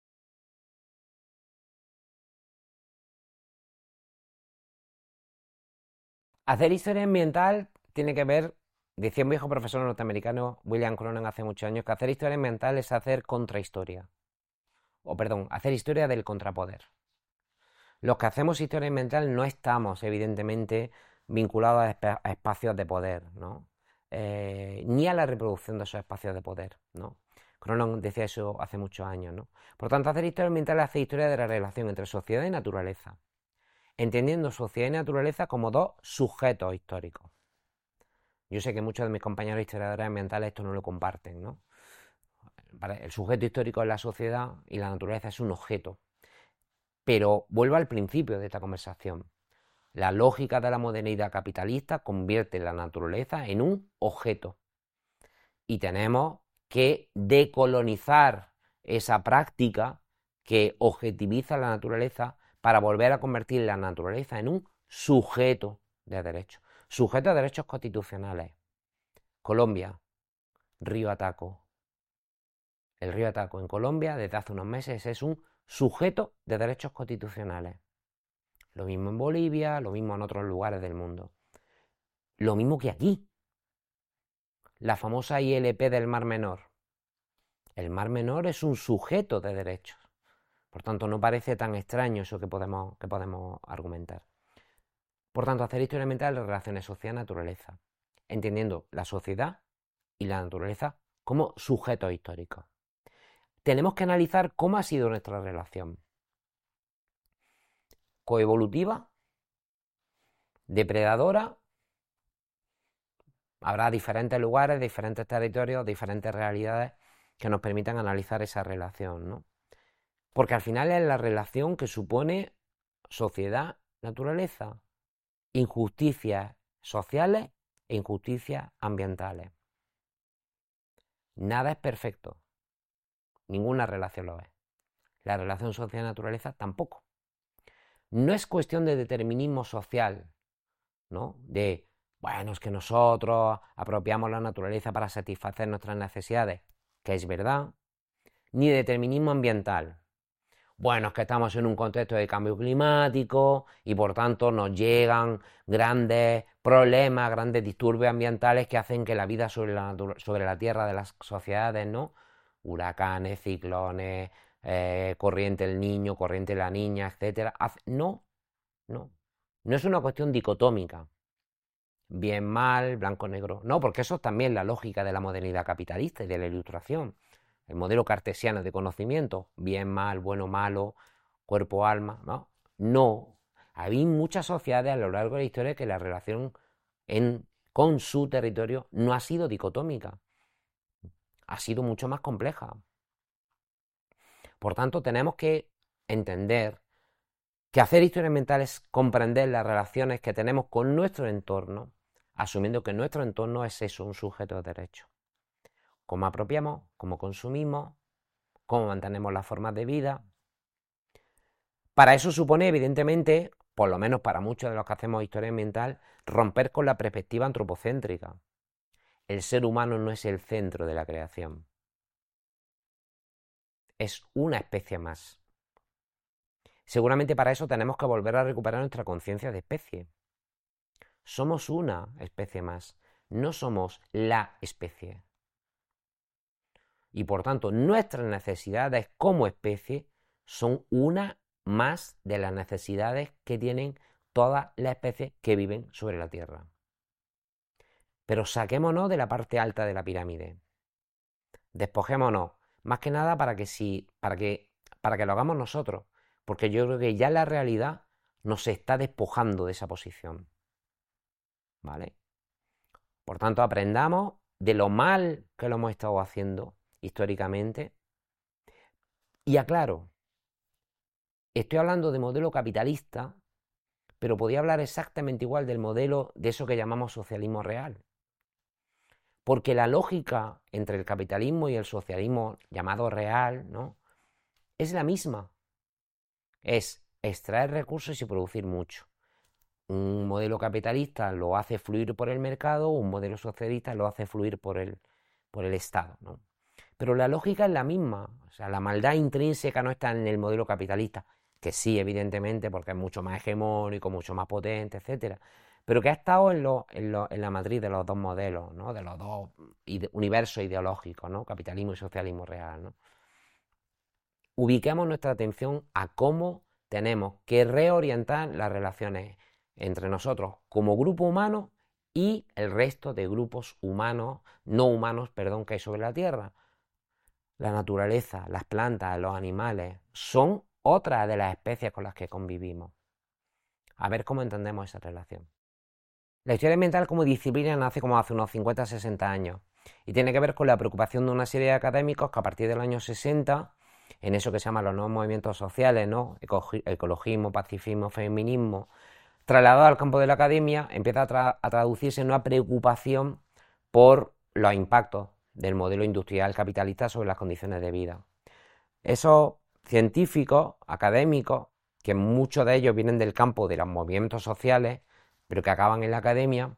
Hacer historia ambiental tiene que ver, decía un viejo profesor norteamericano, William Cronon, hace muchos años, que hacer historia ambiental es hacer contrahistoria. O perdón, hacer historia del contrapoder. Los que hacemos historia ambiental no estamos, evidentemente, vinculados a espacios de poder, ¿no? Ni a la reproducción de esos espacios de poder, ¿no? Cronon decía eso hace muchos años, ¿no? Por tanto, hacer historia ambiental es hacer historia de la relación entre sociedad y naturaleza, entendiendo sociedad y naturaleza como dos sujetos históricos. Yo sé que muchos de mis compañeros historiadores ambientales esto no lo comparten, ¿no? El sujeto histórico es la sociedad y la naturaleza es un objeto. Pero vuelvo al principio de esta conversación. La lógica de la modernidad capitalista convierte la naturaleza en un objeto. Y tenemos que decolonizar esa práctica que objetiviza la naturaleza para volver a convertir la naturaleza en un sujeto de derechos. Sujeto de derechos constitucionales. Colombia, río Ataco. El río Ataco en Colombia desde hace unos meses es un sujeto de derechos constitucionales. Lo mismo en Bolivia, lo mismo en otros lugares del mundo. Lo mismo que aquí. La famosa ILP del Mar Menor. El Mar Menor es un sujeto de derechos. Por tanto, no parece tan extraño eso que podemos argumentar. Por tanto, hacer historia ambiental de relaciones sociedad-naturaleza, entendiendo la sociedad y la naturaleza como sujetos históricos. Tenemos que analizar cómo ha sido nuestra relación. Coevolutiva, depredadora. Habrá diferentes lugares, diferentes territorios, diferentes realidades que nos permitan analizar esa relación, ¿no? Porque al final es la relación que supone sociedad-naturaleza, injusticias sociales e injusticias ambientales. Nada es perfecto, ninguna relación lo es. La relación sociedad-naturaleza tampoco. No es cuestión de determinismo social, ¿no? Bueno, es que nosotros apropiamos la naturaleza para satisfacer nuestras necesidades, que es verdad, ni determinismo ambiental. Bueno, es que estamos en un contexto de cambio climático y por tanto nos llegan grandes problemas, grandes disturbios ambientales que hacen que la vida sobre la Tierra de las sociedades, ¿no? Huracanes, ciclones, corriente el niño, corriente la niña, etcétera. No, no. No es una cuestión dicotómica. Bien, mal, blanco, negro. No, porque eso es también la lógica de la modernidad capitalista y de la ilustración. El modelo cartesiano de conocimiento, bien, mal, bueno, malo, cuerpo, alma, ¿no? No. Hay muchas sociedades a lo largo de la historia que la relación con su territorio no ha sido dicotómica. Ha sido mucho más compleja. Por tanto, tenemos que entender que hacer historia ambiental es comprender las relaciones que tenemos con nuestro entorno, asumiendo que nuestro entorno es eso, un sujeto de derecho. Cómo apropiamos, cómo consumimos, cómo mantenemos las formas de vida. Para eso supone, evidentemente, por lo menos para muchos de los que hacemos historia ambiental, romper con la perspectiva antropocéntrica. El ser humano no es el centro de la creación. Es una especie más. Seguramente para eso tenemos que volver a recuperar nuestra conciencia de especie. Somos una especie más, no somos la especie. Y por tanto, nuestras necesidades como especie son una más de las necesidades que tienen todas las especies que viven sobre la Tierra. Pero saquémonos de la parte alta de la pirámide. Despojémonos, más que nada para que lo hagamos nosotros, porque yo creo que ya la realidad nos está despojando de esa posición. ¿Vale? Por tanto, aprendamos de lo mal que lo hemos estado haciendo históricamente. Y aclaro, estoy hablando de modelo capitalista, pero podía hablar exactamente igual del modelo de eso que llamamos socialismo real. Porque la lógica entre el capitalismo y el socialismo llamado real, ¿no?, es la misma. Es extraer recursos y producir mucho. Un modelo capitalista lo hace fluir por el mercado, un modelo socialista lo hace fluir por el Estado, ¿no? Pero la lógica es la misma. O sea, la maldad intrínseca no está en el modelo capitalista, que sí, evidentemente, porque es mucho más hegemónico, mucho más potente, etcétera, pero que ha estado en la matriz de los dos modelos, ¿no?, de los dos universos ideológicos, ¿no?, capitalismo y socialismo real, ¿no? Ubiquemos nuestra atención a cómo tenemos que reorientar las relaciones entre nosotros como grupo humano y el resto de grupos humanos, no humanos, perdón, que hay sobre la Tierra. La naturaleza, las plantas, los animales, son otras de las especies con las que convivimos. A ver cómo entendemos esa relación. La historia ambiental como disciplina nace como hace unos 50 60 años y tiene que ver con la preocupación de una serie de académicos que a partir del año 60, en eso que se llaman los nuevos movimientos sociales, ¿no?, ecologismo, pacifismo, feminismo, trasladado al campo de la academia, empieza a traducirse en una preocupación por los impactos del modelo industrial capitalista sobre las condiciones de vida. Esos científicos, académicos, que muchos de ellos vienen del campo de los movimientos sociales, pero que acaban en la academia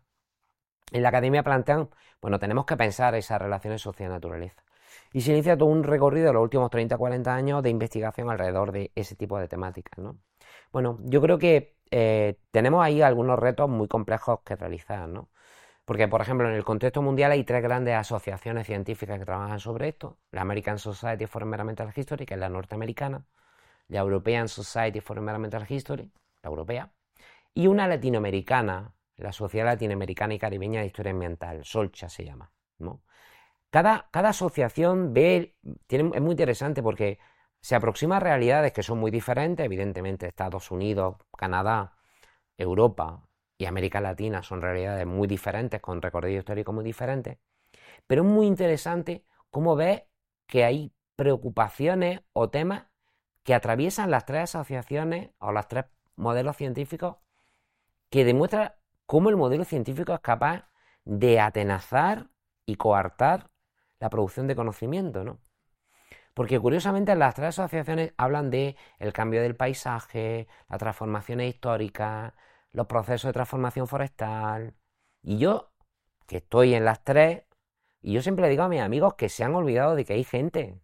plantean, bueno, tenemos que pensar esas relaciones sociedad-naturaleza. Y se inicia todo un recorrido de los últimos 30 40 años de investigación alrededor de ese tipo de temáticas, ¿no? Bueno, yo creo que tenemos ahí algunos retos muy complejos que realizar, ¿no? Porque, por ejemplo, en el contexto mundial hay tres grandes asociaciones científicas que trabajan sobre esto: la American Society for Environmental History, que es la norteamericana; la European Society for Environmental History, la europea; y una latinoamericana, la Sociedad Latinoamericana y Caribeña de Historia Ambiental, SOLCHA se llama, ¿no? Cada asociación es muy interesante porque se aproxima a realidades que son muy diferentes. Evidentemente, Estados Unidos, Canadá, Europa y América Latina son realidades muy diferentes, con recorrido histórico muy diferentes. Pero es muy interesante cómo ves que hay preocupaciones o temas que atraviesan las tres asociaciones o los tres modelos científicos, que demuestran cómo el modelo científico es capaz de atenazar y coartar la producción de conocimiento, ¿no? Porque curiosamente las tres asociaciones hablan de el cambio del paisaje, las transformaciones históricas, los procesos de transformación forestal. Y yo, que estoy en las tres, y yo siempre le digo a mis amigos que se han olvidado de que hay gente.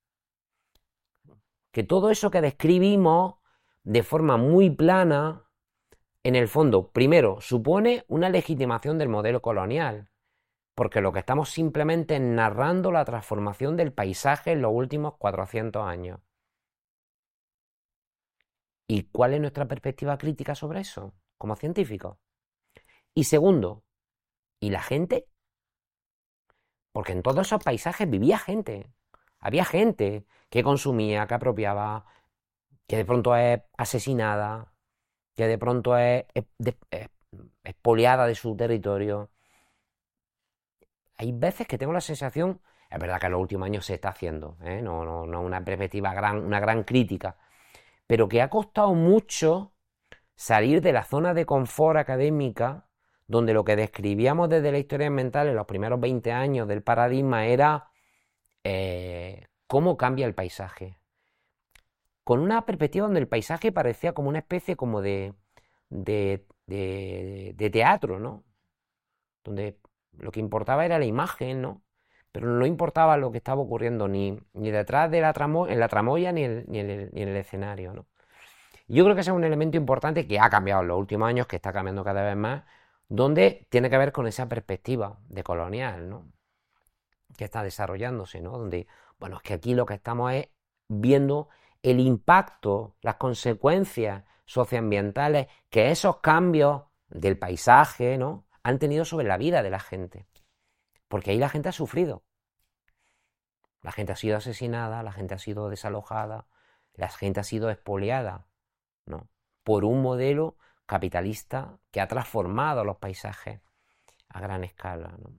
Que todo eso que describimos de forma muy plana, en el fondo, primero, supone una legitimación del modelo colonial, porque lo que estamos simplemente es narrando la transformación del paisaje en los últimos 400 años. ¿Y cuál es nuestra perspectiva crítica sobre eso, como científicos? Y segundo, ¿y la gente? Porque en todos esos paisajes vivía gente. Había gente que consumía, que apropiaba, que de pronto es asesinada, que de pronto es expoliada de su territorio. Hay veces que tengo la sensación, es verdad que en los últimos años se está haciendo, no una perspectiva una gran crítica, pero que ha costado mucho salir de la zona de confort académica, donde lo que describíamos desde la historia ambiental en los primeros 20 años del paradigma era cómo cambia el paisaje. Con una perspectiva donde el paisaje parecía como una especie como de de teatro, ¿no? Donde lo que importaba era la imagen, ¿no? Pero no importaba lo que estaba ocurriendo ni detrás de en la tramoya ni en el escenario, ¿no? Yo creo que ese es un elemento importante que ha cambiado en los últimos años, que está cambiando cada vez más, donde tiene que ver con esa perspectiva de colonial, ¿no? Que está desarrollándose, ¿no? Donde, bueno, es que aquí lo que estamos es viendo el impacto, las consecuencias socioambientales que esos cambios del paisaje, ¿no? Han tenido sobre la vida de la gente. Porque ahí la gente ha sufrido. La gente ha sido asesinada, la gente ha sido desalojada, la gente ha sido expoliada, ¿no? Por un modelo capitalista que ha transformado los paisajes a gran escala, ¿no?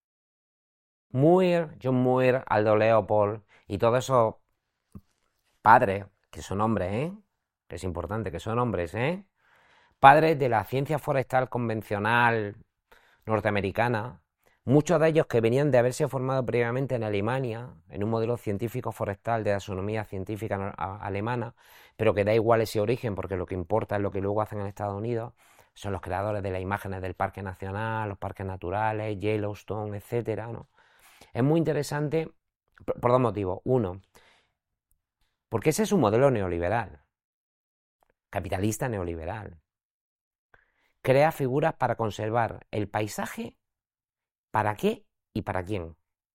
Muir, John Muir, Aldo Leopold y todos esos padres, que son hombres, ¿eh? Que es importante, que son hombres, ¿eh? Padres de la ciencia forestal convencional norteamericana, muchos de ellos que venían de haberse formado previamente en Alemania, en un modelo científico forestal de taxonomía científica alemana, pero que da igual ese origen porque lo que importa es lo que luego hacen en Estados Unidos, son los creadores de las imágenes del Parque Nacional, los parques naturales, Yellowstone, etcétera, ¿no? Es muy interesante por dos motivos. Uno, porque ese es un modelo neoliberal, capitalista neoliberal. Crea figuras para conservar el paisaje. ¿Para qué y para quién?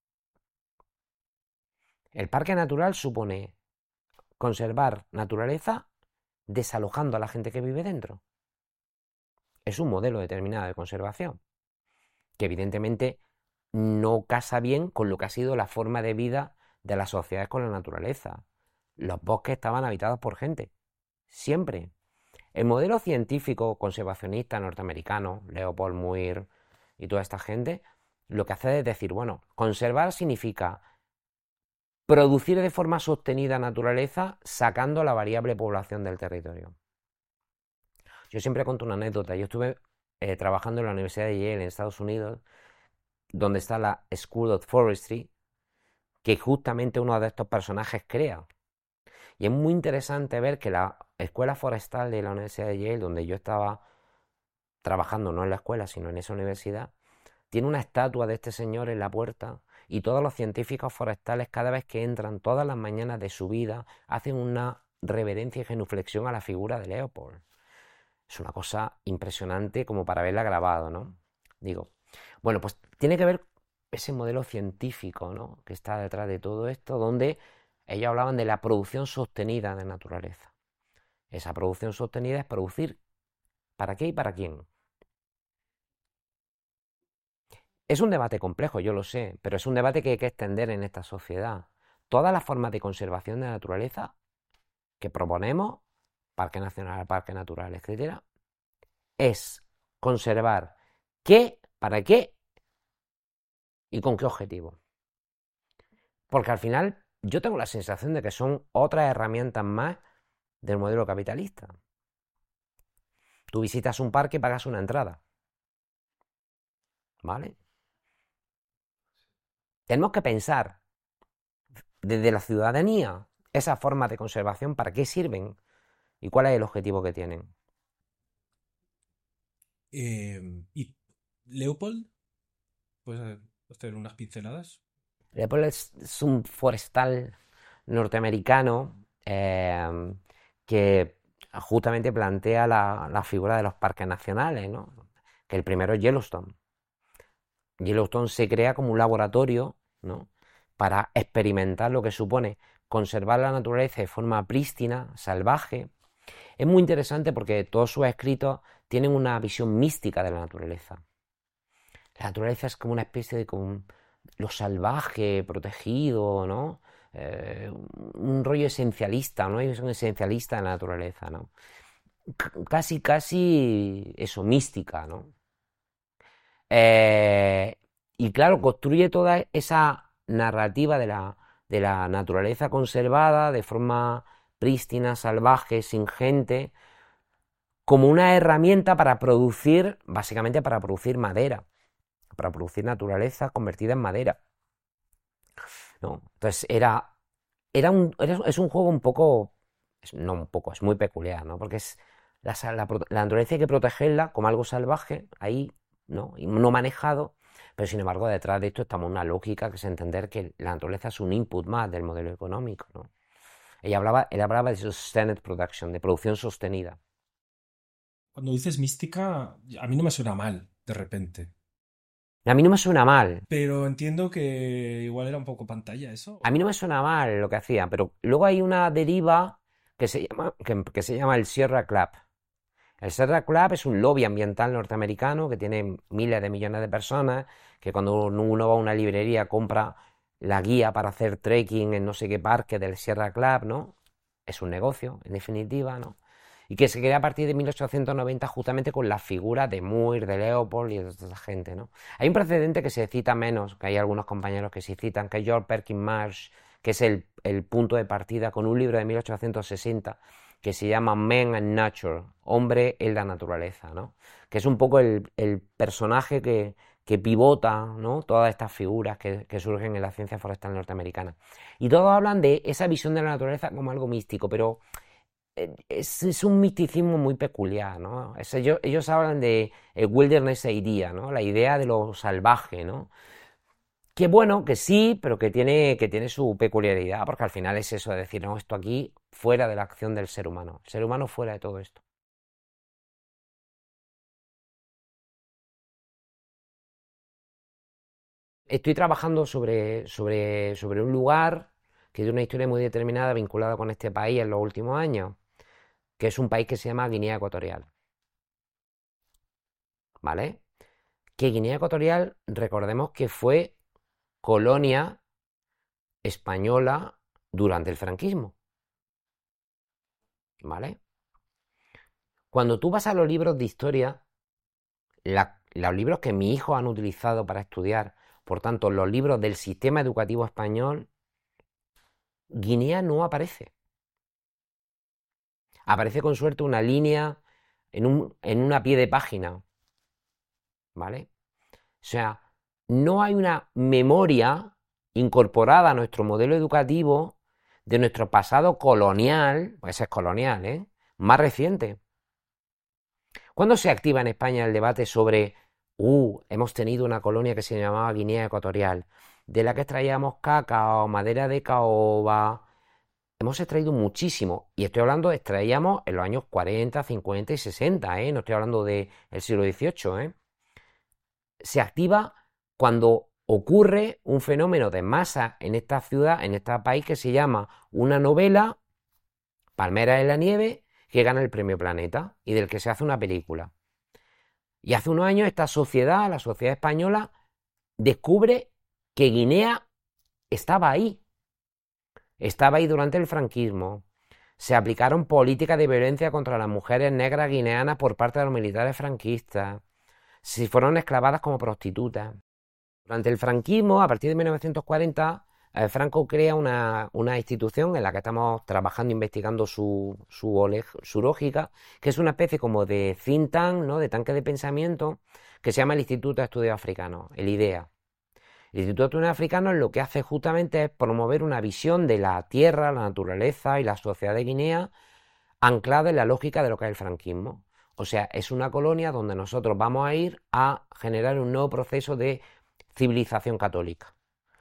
El parque natural supone conservar naturaleza desalojando a la gente que vive dentro. Es un modelo determinado de conservación, que evidentemente no casa bien con lo que ha sido la forma de vida de las sociedades con la naturaleza. Los bosques estaban habitados por gente, siempre. El modelo científico conservacionista norteamericano, Leopold Muir y toda esta gente, lo que hace es decir, bueno, conservar significa producir de forma sostenida naturaleza sacando la variable población del territorio. Yo siempre cuento una anécdota. Yo estuve trabajando en la Universidad de Yale en Estados Unidos, donde está la School of Forestry, que justamente uno de estos personajes crea. Y es muy interesante ver que la escuela forestal de la Universidad de Yale, donde yo estaba trabajando, no en la escuela, sino en esa universidad, tiene una estatua de este señor en la puerta y todos los científicos forestales cada vez que entran todas las mañanas de su vida hacen una reverencia y genuflexión a la figura de Leopold. Es una cosa impresionante como para verla grabado, ¿no? Digo, bueno, pues tiene que ver ese modelo científico, ¿no? Que está detrás de todo esto, donde ellos hablaban de la producción sostenida de naturaleza. Esa producción sostenida es producir ¿para qué y para quién? Es un debate complejo, yo lo sé, pero es un debate que hay que extender en esta sociedad. Todas las formas de conservación de la naturaleza que proponemos, parque nacional, parque natural, etcétera, es conservar qué, para qué y con qué objetivo. Porque al final yo tengo la sensación de que son otras herramientas más del modelo capitalista. Tú visitas un parque y pagas una entrada, ¿vale? Tenemos que pensar desde la ciudadanía esas formas de conservación, ¿para qué sirven? ¿Y cuál es el objetivo que tienen? ¿Y Leopold? ¿Puedes hacer unas pinceladas? Leopold es un forestal norteamericano que justamente plantea la figura de los parques nacionales, ¿no? Que el primero es Yellowstone. Yellowstone se crea como un laboratorio, ¿no? Para experimentar lo que supone conservar la naturaleza de forma prístina, salvaje. Es muy interesante porque todos sus escritos tienen una visión mística de la naturaleza. La naturaleza es como una especie de lo salvaje, protegido, ¿no? Un rollo esencialista, ¿no? Es un esencialista de la naturaleza, ¿no? Casi eso, mística, ¿no? Eh, y claro, construye toda esa narrativa de la naturaleza conservada de forma prístina, salvaje, sin gente, como una herramienta para producir, básicamente para producir madera, para producir naturaleza convertida en madera, ¿no? Entonces es un juego un poco, no un poco, es muy peculiar, ¿no? Porque es la naturaleza hay que protegerla como algo salvaje, ahí, ¿no? Y no manejado, pero sin embargo detrás de esto estamos una lógica que es entender que la naturaleza es un input más del modelo económico, ¿no? Él hablaba de sustained production, de producción sostenida. Cuando dices mística, a mí no me suena mal, de repente. A mí no me suena mal, Pero entiendo que igual era un poco pantalla eso. a mí no me suena mal lo que hacía, pero luego hay una deriva que se llama el Sierra Club. El Sierra Club es un lobby ambiental norteamericano que tiene miles de millones de personas, que cuando uno va a una librería compra la guía para hacer trekking en no sé qué parque del Sierra Club, ¿no? Es un negocio, en definitiva, ¿no? Y que se crea a partir de 1890 justamente con la figura de Muir, de Leopold y de toda esa gente, ¿no? Hay un precedente que se cita menos, que hay algunos compañeros que se citan, que es George Perkins Marsh, que es el punto de partida con un libro de 1860 que se llama Men and Nature, Hombre en la naturaleza, ¿no? Que es un poco el personaje que pivota, ¿no? Todas estas figuras que surgen en la ciencia forestal norteamericana. Y todos hablan de esa visión de la naturaleza como algo místico, pero es un misticismo muy peculiar, ¿no? Ellos hablan de wilderness idea, ¿no? La idea de lo salvaje, ¿no? Que bueno, que sí, pero que tiene su peculiaridad, porque al final es eso de decir, no, esto aquí fuera de la acción del ser humano, el ser humano fuera de todo esto. Estoy trabajando sobre un lugar que tiene una historia muy determinada vinculada con este país en los últimos años, que es un país que se llama Guinea Ecuatorial, ¿vale? Que Guinea Ecuatorial, recordemos que fue colonia española durante el franquismo, ¿vale? Cuando tú vas a los libros de historia, los libros que mis hijos han utilizado para estudiar, por tanto, los libros del sistema educativo español, Guinea no aparece. Aparece con suerte una línea en una pie de página, ¿vale? O sea, no hay una memoria incorporada a nuestro modelo educativo de nuestro pasado colonial, pues ese es colonial, ¿eh? Más reciente. ¿Cuándo se activa en España el debate sobre, hemos tenido una colonia que se llamaba Guinea Ecuatorial, de la que extraíamos cacao, madera de caoba? Hemos extraído muchísimo, y estoy hablando, extraíamos en los años 40, 50 y 60, ¿eh? No estoy hablando del siglo XVIII, ¿eh? Se activa cuando ocurre un fenómeno de masa en esta ciudad, en este país, que se llama una novela, Palmeras en la nieve, que gana el premio Planeta y del que se hace una película. Y hace unos años esta sociedad, la sociedad española, descubre que Guinea estaba ahí. Estaba ahí durante el franquismo. Se aplicaron políticas de violencia contra las mujeres negras guineanas por parte de los militares franquistas. Se fueron esclavadas como prostitutas. Durante el franquismo, a partir de 1940, Franco crea una institución en la que estamos trabajando, investigando su lógica, que es una especie como de think tank, ¿no? De tanque de pensamiento, que se llama el Instituto de Estudios Africanos, el IDEA. El Instituto de Estudios Africanos lo que hace justamente es promover una visión de la tierra, la naturaleza y la sociedad de Guinea anclada en la lógica de lo que es el franquismo. O sea, es una colonia donde nosotros vamos a ir a generar un nuevo proceso de civilización católica.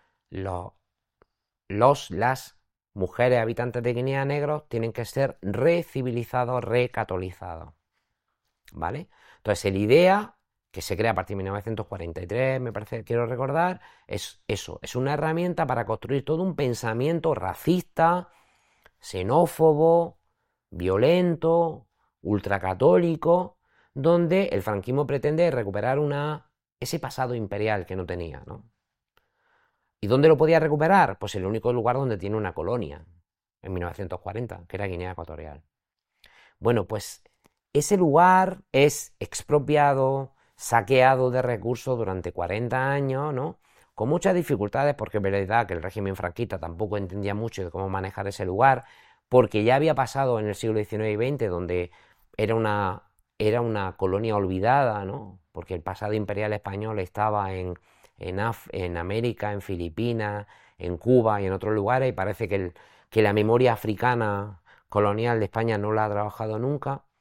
Las mujeres habitantes de Guinea negros tienen que ser recivilizados, recatolizados, ¿vale? Entonces, el IDEA, que se crea a partir de 1943, me parece, quiero recordar, es eso, es una herramienta para construir todo un pensamiento racista, xenófobo, violento, ultracatólico, donde el franquismo pretende recuperar ese pasado imperial que no tenía, ¿no? ¿Y dónde lo podía recuperar? Pues en el único lugar donde tiene una colonia, en 1940, que era Guinea Ecuatorial. Bueno, pues ese lugar es expropiado, saqueado de recursos durante 40 años, ¿no? Con muchas dificultades, porque es verdad que el régimen franquista tampoco entendía mucho de cómo manejar ese lugar, porque ya había pasado en el siglo XIX y XX, donde era una colonia olvidada, ¿no? Porque el pasado imperial español estaba en América, en Filipinas, en Cuba y en otros lugares, y parece que la memoria africana colonial de España no la ha trabajado nunca.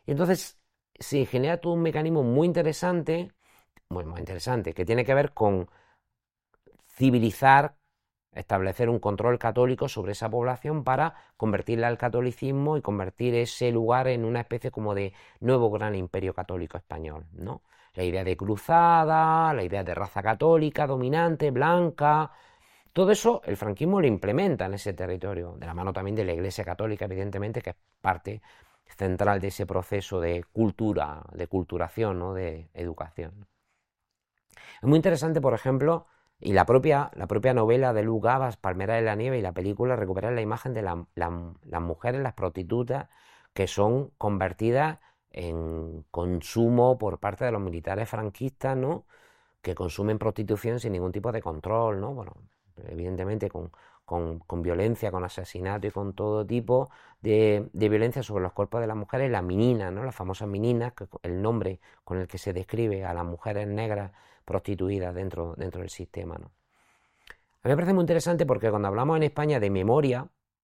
Y entonces se genera todo un mecanismo muy interesante, muy interesante, que tiene que ver con civilizar, establecer un control católico sobre esa población para convertirla al catolicismo y convertir ese lugar en una especie como de nuevo gran imperio católico español, ¿no? La idea de cruzada, la idea de raza católica dominante, blanca, todo eso el franquismo lo implementa en ese territorio, de la mano también de la Iglesia Católica, evidentemente, que es parte central de ese proceso de cultura, de culturación, ¿no? De educación. Es muy interesante, por ejemplo, y la propia novela de Luke Gavas, Palmera de la Nieve, y la película recuperan la imagen de las mujeres, las prostitutas, que son convertidas en consumo por parte de los militares franquistas, ¿no? Que consumen prostitución sin ningún tipo de control, ¿no? Bueno, evidentemente con violencia, con asesinato y con todo tipo de violencia sobre los cuerpos de las mujeres, las meninas, ¿no? Las famosas meninas, que el nombre con el que se describe a las mujeres negras prostituidas dentro del sistema, ¿no? A mí me parece muy interesante porque cuando hablamos en España de memoria,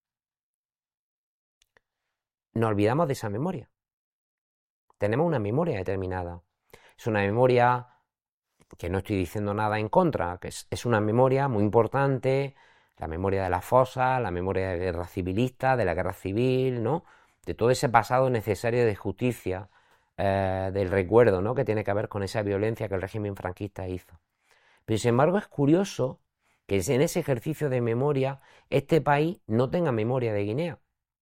nos olvidamos de esa memoria. Tenemos una memoria determinada. Es una memoria que no estoy diciendo nada en contra, que es una memoria muy importante, la memoria de las fosas, la memoria de la guerra civilista, de la guerra civil, ¿no? De todo ese pasado necesario de justicia, del recuerdo, ¿no? Que tiene que ver con esa violencia que el régimen franquista hizo. Pero sin embargo es curioso que en ese ejercicio de memoria este país no tenga memoria de Guinea,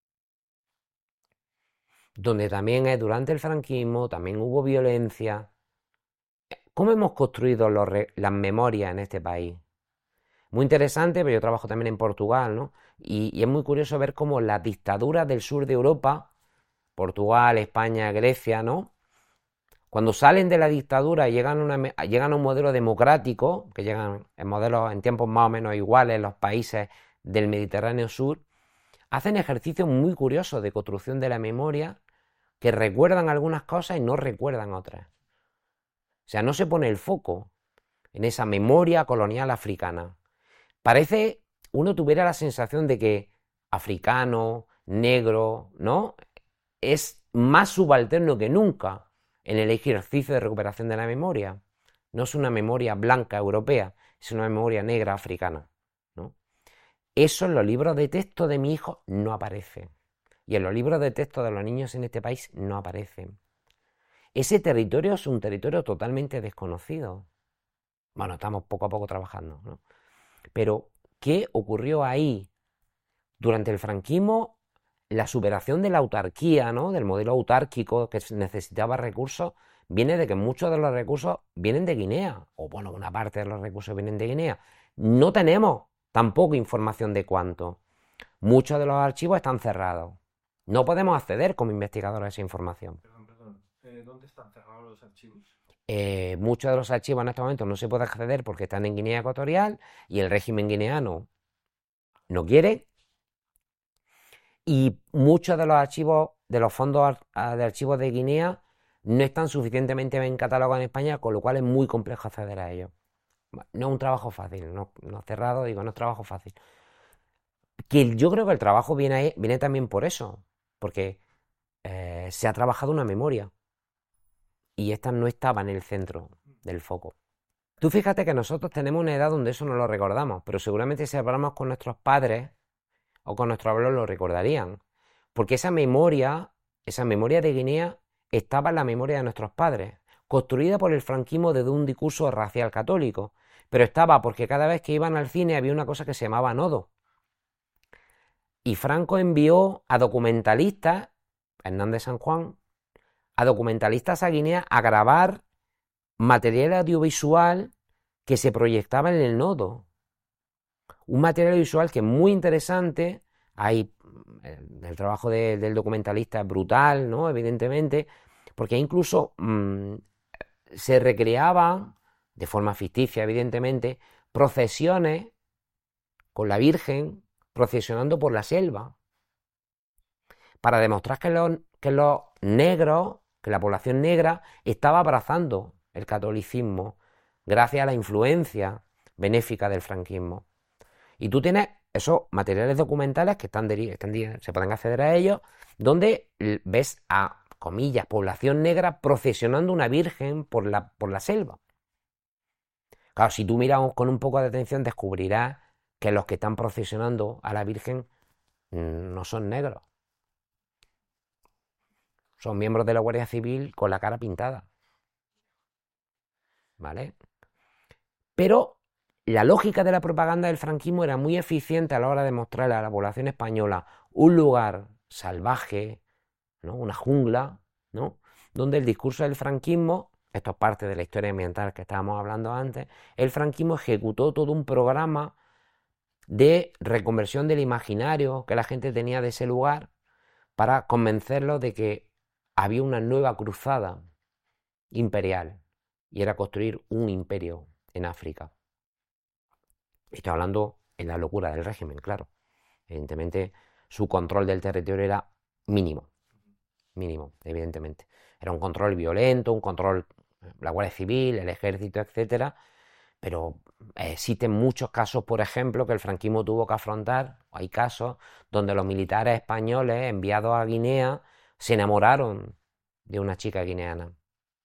donde también durante el franquismo, también hubo violencia. ¿Cómo hemos construido las memorias en este país? Muy interesante, pero yo trabajo también en Portugal, ¿no? Y es muy curioso ver cómo las dictaduras del sur de Europa, Portugal, España, Grecia, ¿no? Cuando salen de la dictadura y llegan a un modelo democrático, que llegan en modelos en tiempos más o menos iguales los países del Mediterráneo Sur, hacen ejercicios muy curiosos de construcción de la memoria que recuerdan algunas cosas y no recuerdan otras. O sea, no se pone el foco en esa memoria colonial africana. Parece, uno tuviera la sensación de que africano, negro, ¿no? Es más subalterno que nunca en el ejercicio de recuperación de la memoria. No es una memoria blanca europea, es una memoria negra africana, ¿no? Eso en los libros de texto de mi hijo no aparece. Y en los libros de texto de los niños en este país no aparecen. Ese territorio es un territorio totalmente desconocido. Bueno, estamos poco a poco trabajando, ¿no? Pero, ¿qué ocurrió ahí? Durante el franquismo, la superación de la autarquía, ¿no? Del modelo autárquico que necesitaba recursos, viene de que muchos de los recursos vienen de Guinea, o bueno, una parte de los recursos vienen de Guinea. No tenemos tampoco información de cuánto. Muchos de los archivos están cerrados. No podemos acceder como investigadores a esa información. Perdón. ¿Dónde están cerrados los archivos? Muchos de los archivos en estos momentos no se puede acceder porque están en Guinea Ecuatorial y el régimen guineano no quiere. Y muchos de los archivos, de los fondos de archivos de Guinea, no están suficientemente bien catalogados en España, con lo cual es muy complejo acceder a ellos. No es un trabajo fácil, no cerrado, digo, no es trabajo fácil. Que yo creo que el trabajo viene también por eso, porque se ha trabajado una memoria y esta no estaba en el centro del foco. Tú fíjate que nosotros tenemos una edad donde eso no lo recordamos, pero seguramente si hablamos con nuestros padres o con nuestros abuelos lo recordarían, porque esa memoria de Guinea estaba en la memoria de nuestros padres, construida por el franquismo desde un discurso racial católico, pero estaba porque cada vez que iban al cine había una cosa que se llamaba nodo. Y Franco envió a documentalistas, Hernández San Juan, a documentalistas a Guinea a grabar material audiovisual que se proyectaba en el nodo. Un material visual que es muy interesante. Hay el trabajo del documentalista es brutal, ¿no? Evidentemente, porque incluso se recreaban, de forma ficticia, evidentemente, procesiones con la Virgen procesionando por la selva, para demostrar que los negros, que la población negra estaba abrazando el catolicismo gracias a la influencia benéfica del franquismo. Y tú tienes esos materiales documentales que se pueden acceder a ellos, donde ves a comillas, población negra procesionando una virgen por la selva. Claro, si tú miras con un poco de atención descubrirás que los que están procesionando a la virgen no son negros. Son miembros de la Guardia Civil con la cara pintada. ¿Vale? Pero la lógica de la propaganda del franquismo era muy eficiente a la hora de mostrarle a la población española un lugar salvaje, ¿no? Una jungla, ¿no? Donde el discurso del franquismo, esto es parte de la historia ambiental que estábamos hablando antes, el franquismo ejecutó todo un programa de reconversión del imaginario que la gente tenía de ese lugar para convencerlos de que había una nueva cruzada imperial y era construir un imperio en África. Estoy hablando en la locura del régimen, claro. Evidentemente, su control del territorio era mínimo, evidentemente. Era un control violento, un control, la Guardia Civil, el ejército, etcétera, pero existen muchos casos, por ejemplo, que el franquismo tuvo que afrontar. Hay casos donde los militares españoles enviados a Guinea se enamoraron de una chica guineana.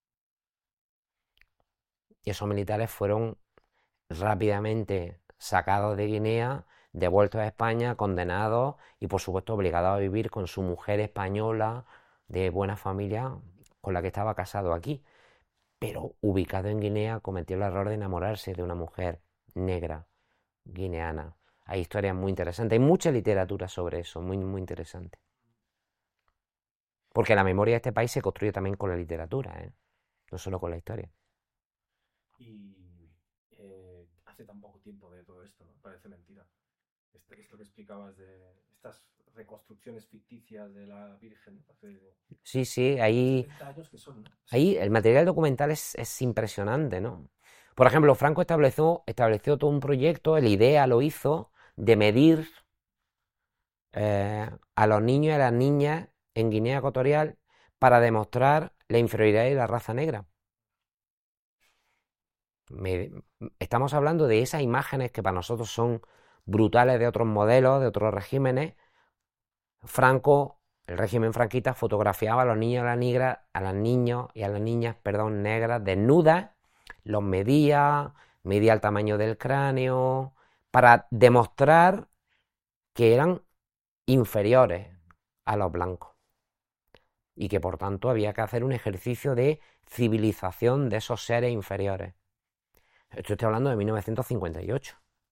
Y esos militares fueron rápidamente sacados de Guinea, devueltos a España, condenados y por supuesto obligados a vivir con su mujer española de buena familia con la que estaba casado aquí. Pero ubicado en Guinea cometió el error de enamorarse de una mujer negra guineana. Hay historias muy interesantes, hay mucha literatura sobre eso, muy, muy interesante. Porque la memoria de este país se construye también con la literatura, ¿eh? No solo con la historia. Y hace tan poco tiempo de todo esto, ¿no? Parece mentira. Esto que explicabas de estas reconstrucciones ficticias de la Virgen hace Sí, sí, ahí 70 años que son, ¿no? ahí el material documental es impresionante, ¿no? Por ejemplo, Franco estableció todo un proyecto, el IDEA lo hizo, de medir a los niños y a las niñas en Guinea Ecuatorial para demostrar la inferioridad de la raza negra. Estamos hablando de esas imágenes que para nosotros son brutales de otros modelos, de otros regímenes. Franco, el régimen franquista, fotografiaba a los niños a las niños y a las niñas, perdón, negras desnudas, los medía el tamaño del cráneo, para demostrar que eran inferiores a los blancos y que por tanto había que hacer un ejercicio de civilización de esos seres inferiores. Esto estoy hablando de 1958.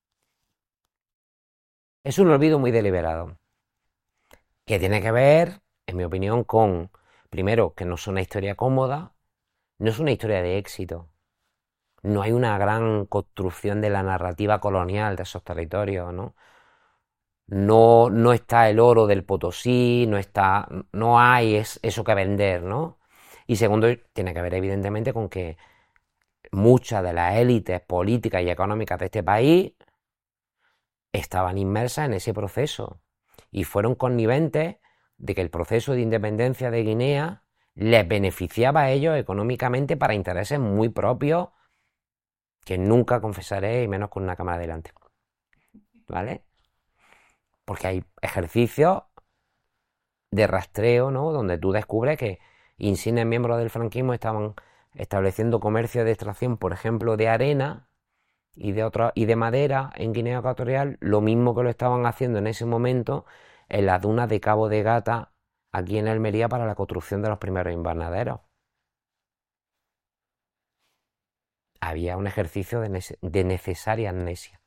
Es un olvido muy deliberado, que tiene que ver, en mi opinión, con, primero, que no es una historia cómoda, no es una historia de éxito. No hay una gran construcción de la narrativa colonial de esos territorios, ¿no? No está el oro del Potosí, no hay eso que vender, ¿no? Y segundo, tiene que ver evidentemente con que muchas de las élites políticas y económicas de este país estaban inmersas en ese proceso y fueron conniventes de que el proceso de independencia de Guinea les beneficiaba a ellos económicamente para intereses muy propios que nunca confesaré y menos con una cámara delante, ¿vale? Porque hay ejercicios de rastreo, ¿no? Donde tú descubres que insignes miembros del franquismo estaban estableciendo comercio de extracción, por ejemplo, de arena y de madera en Guinea Ecuatorial, lo mismo que lo estaban haciendo en ese momento en las dunas de Cabo de Gata, aquí en Almería, para la construcción de los primeros invernaderos. Había un ejercicio de necesaria amnesia.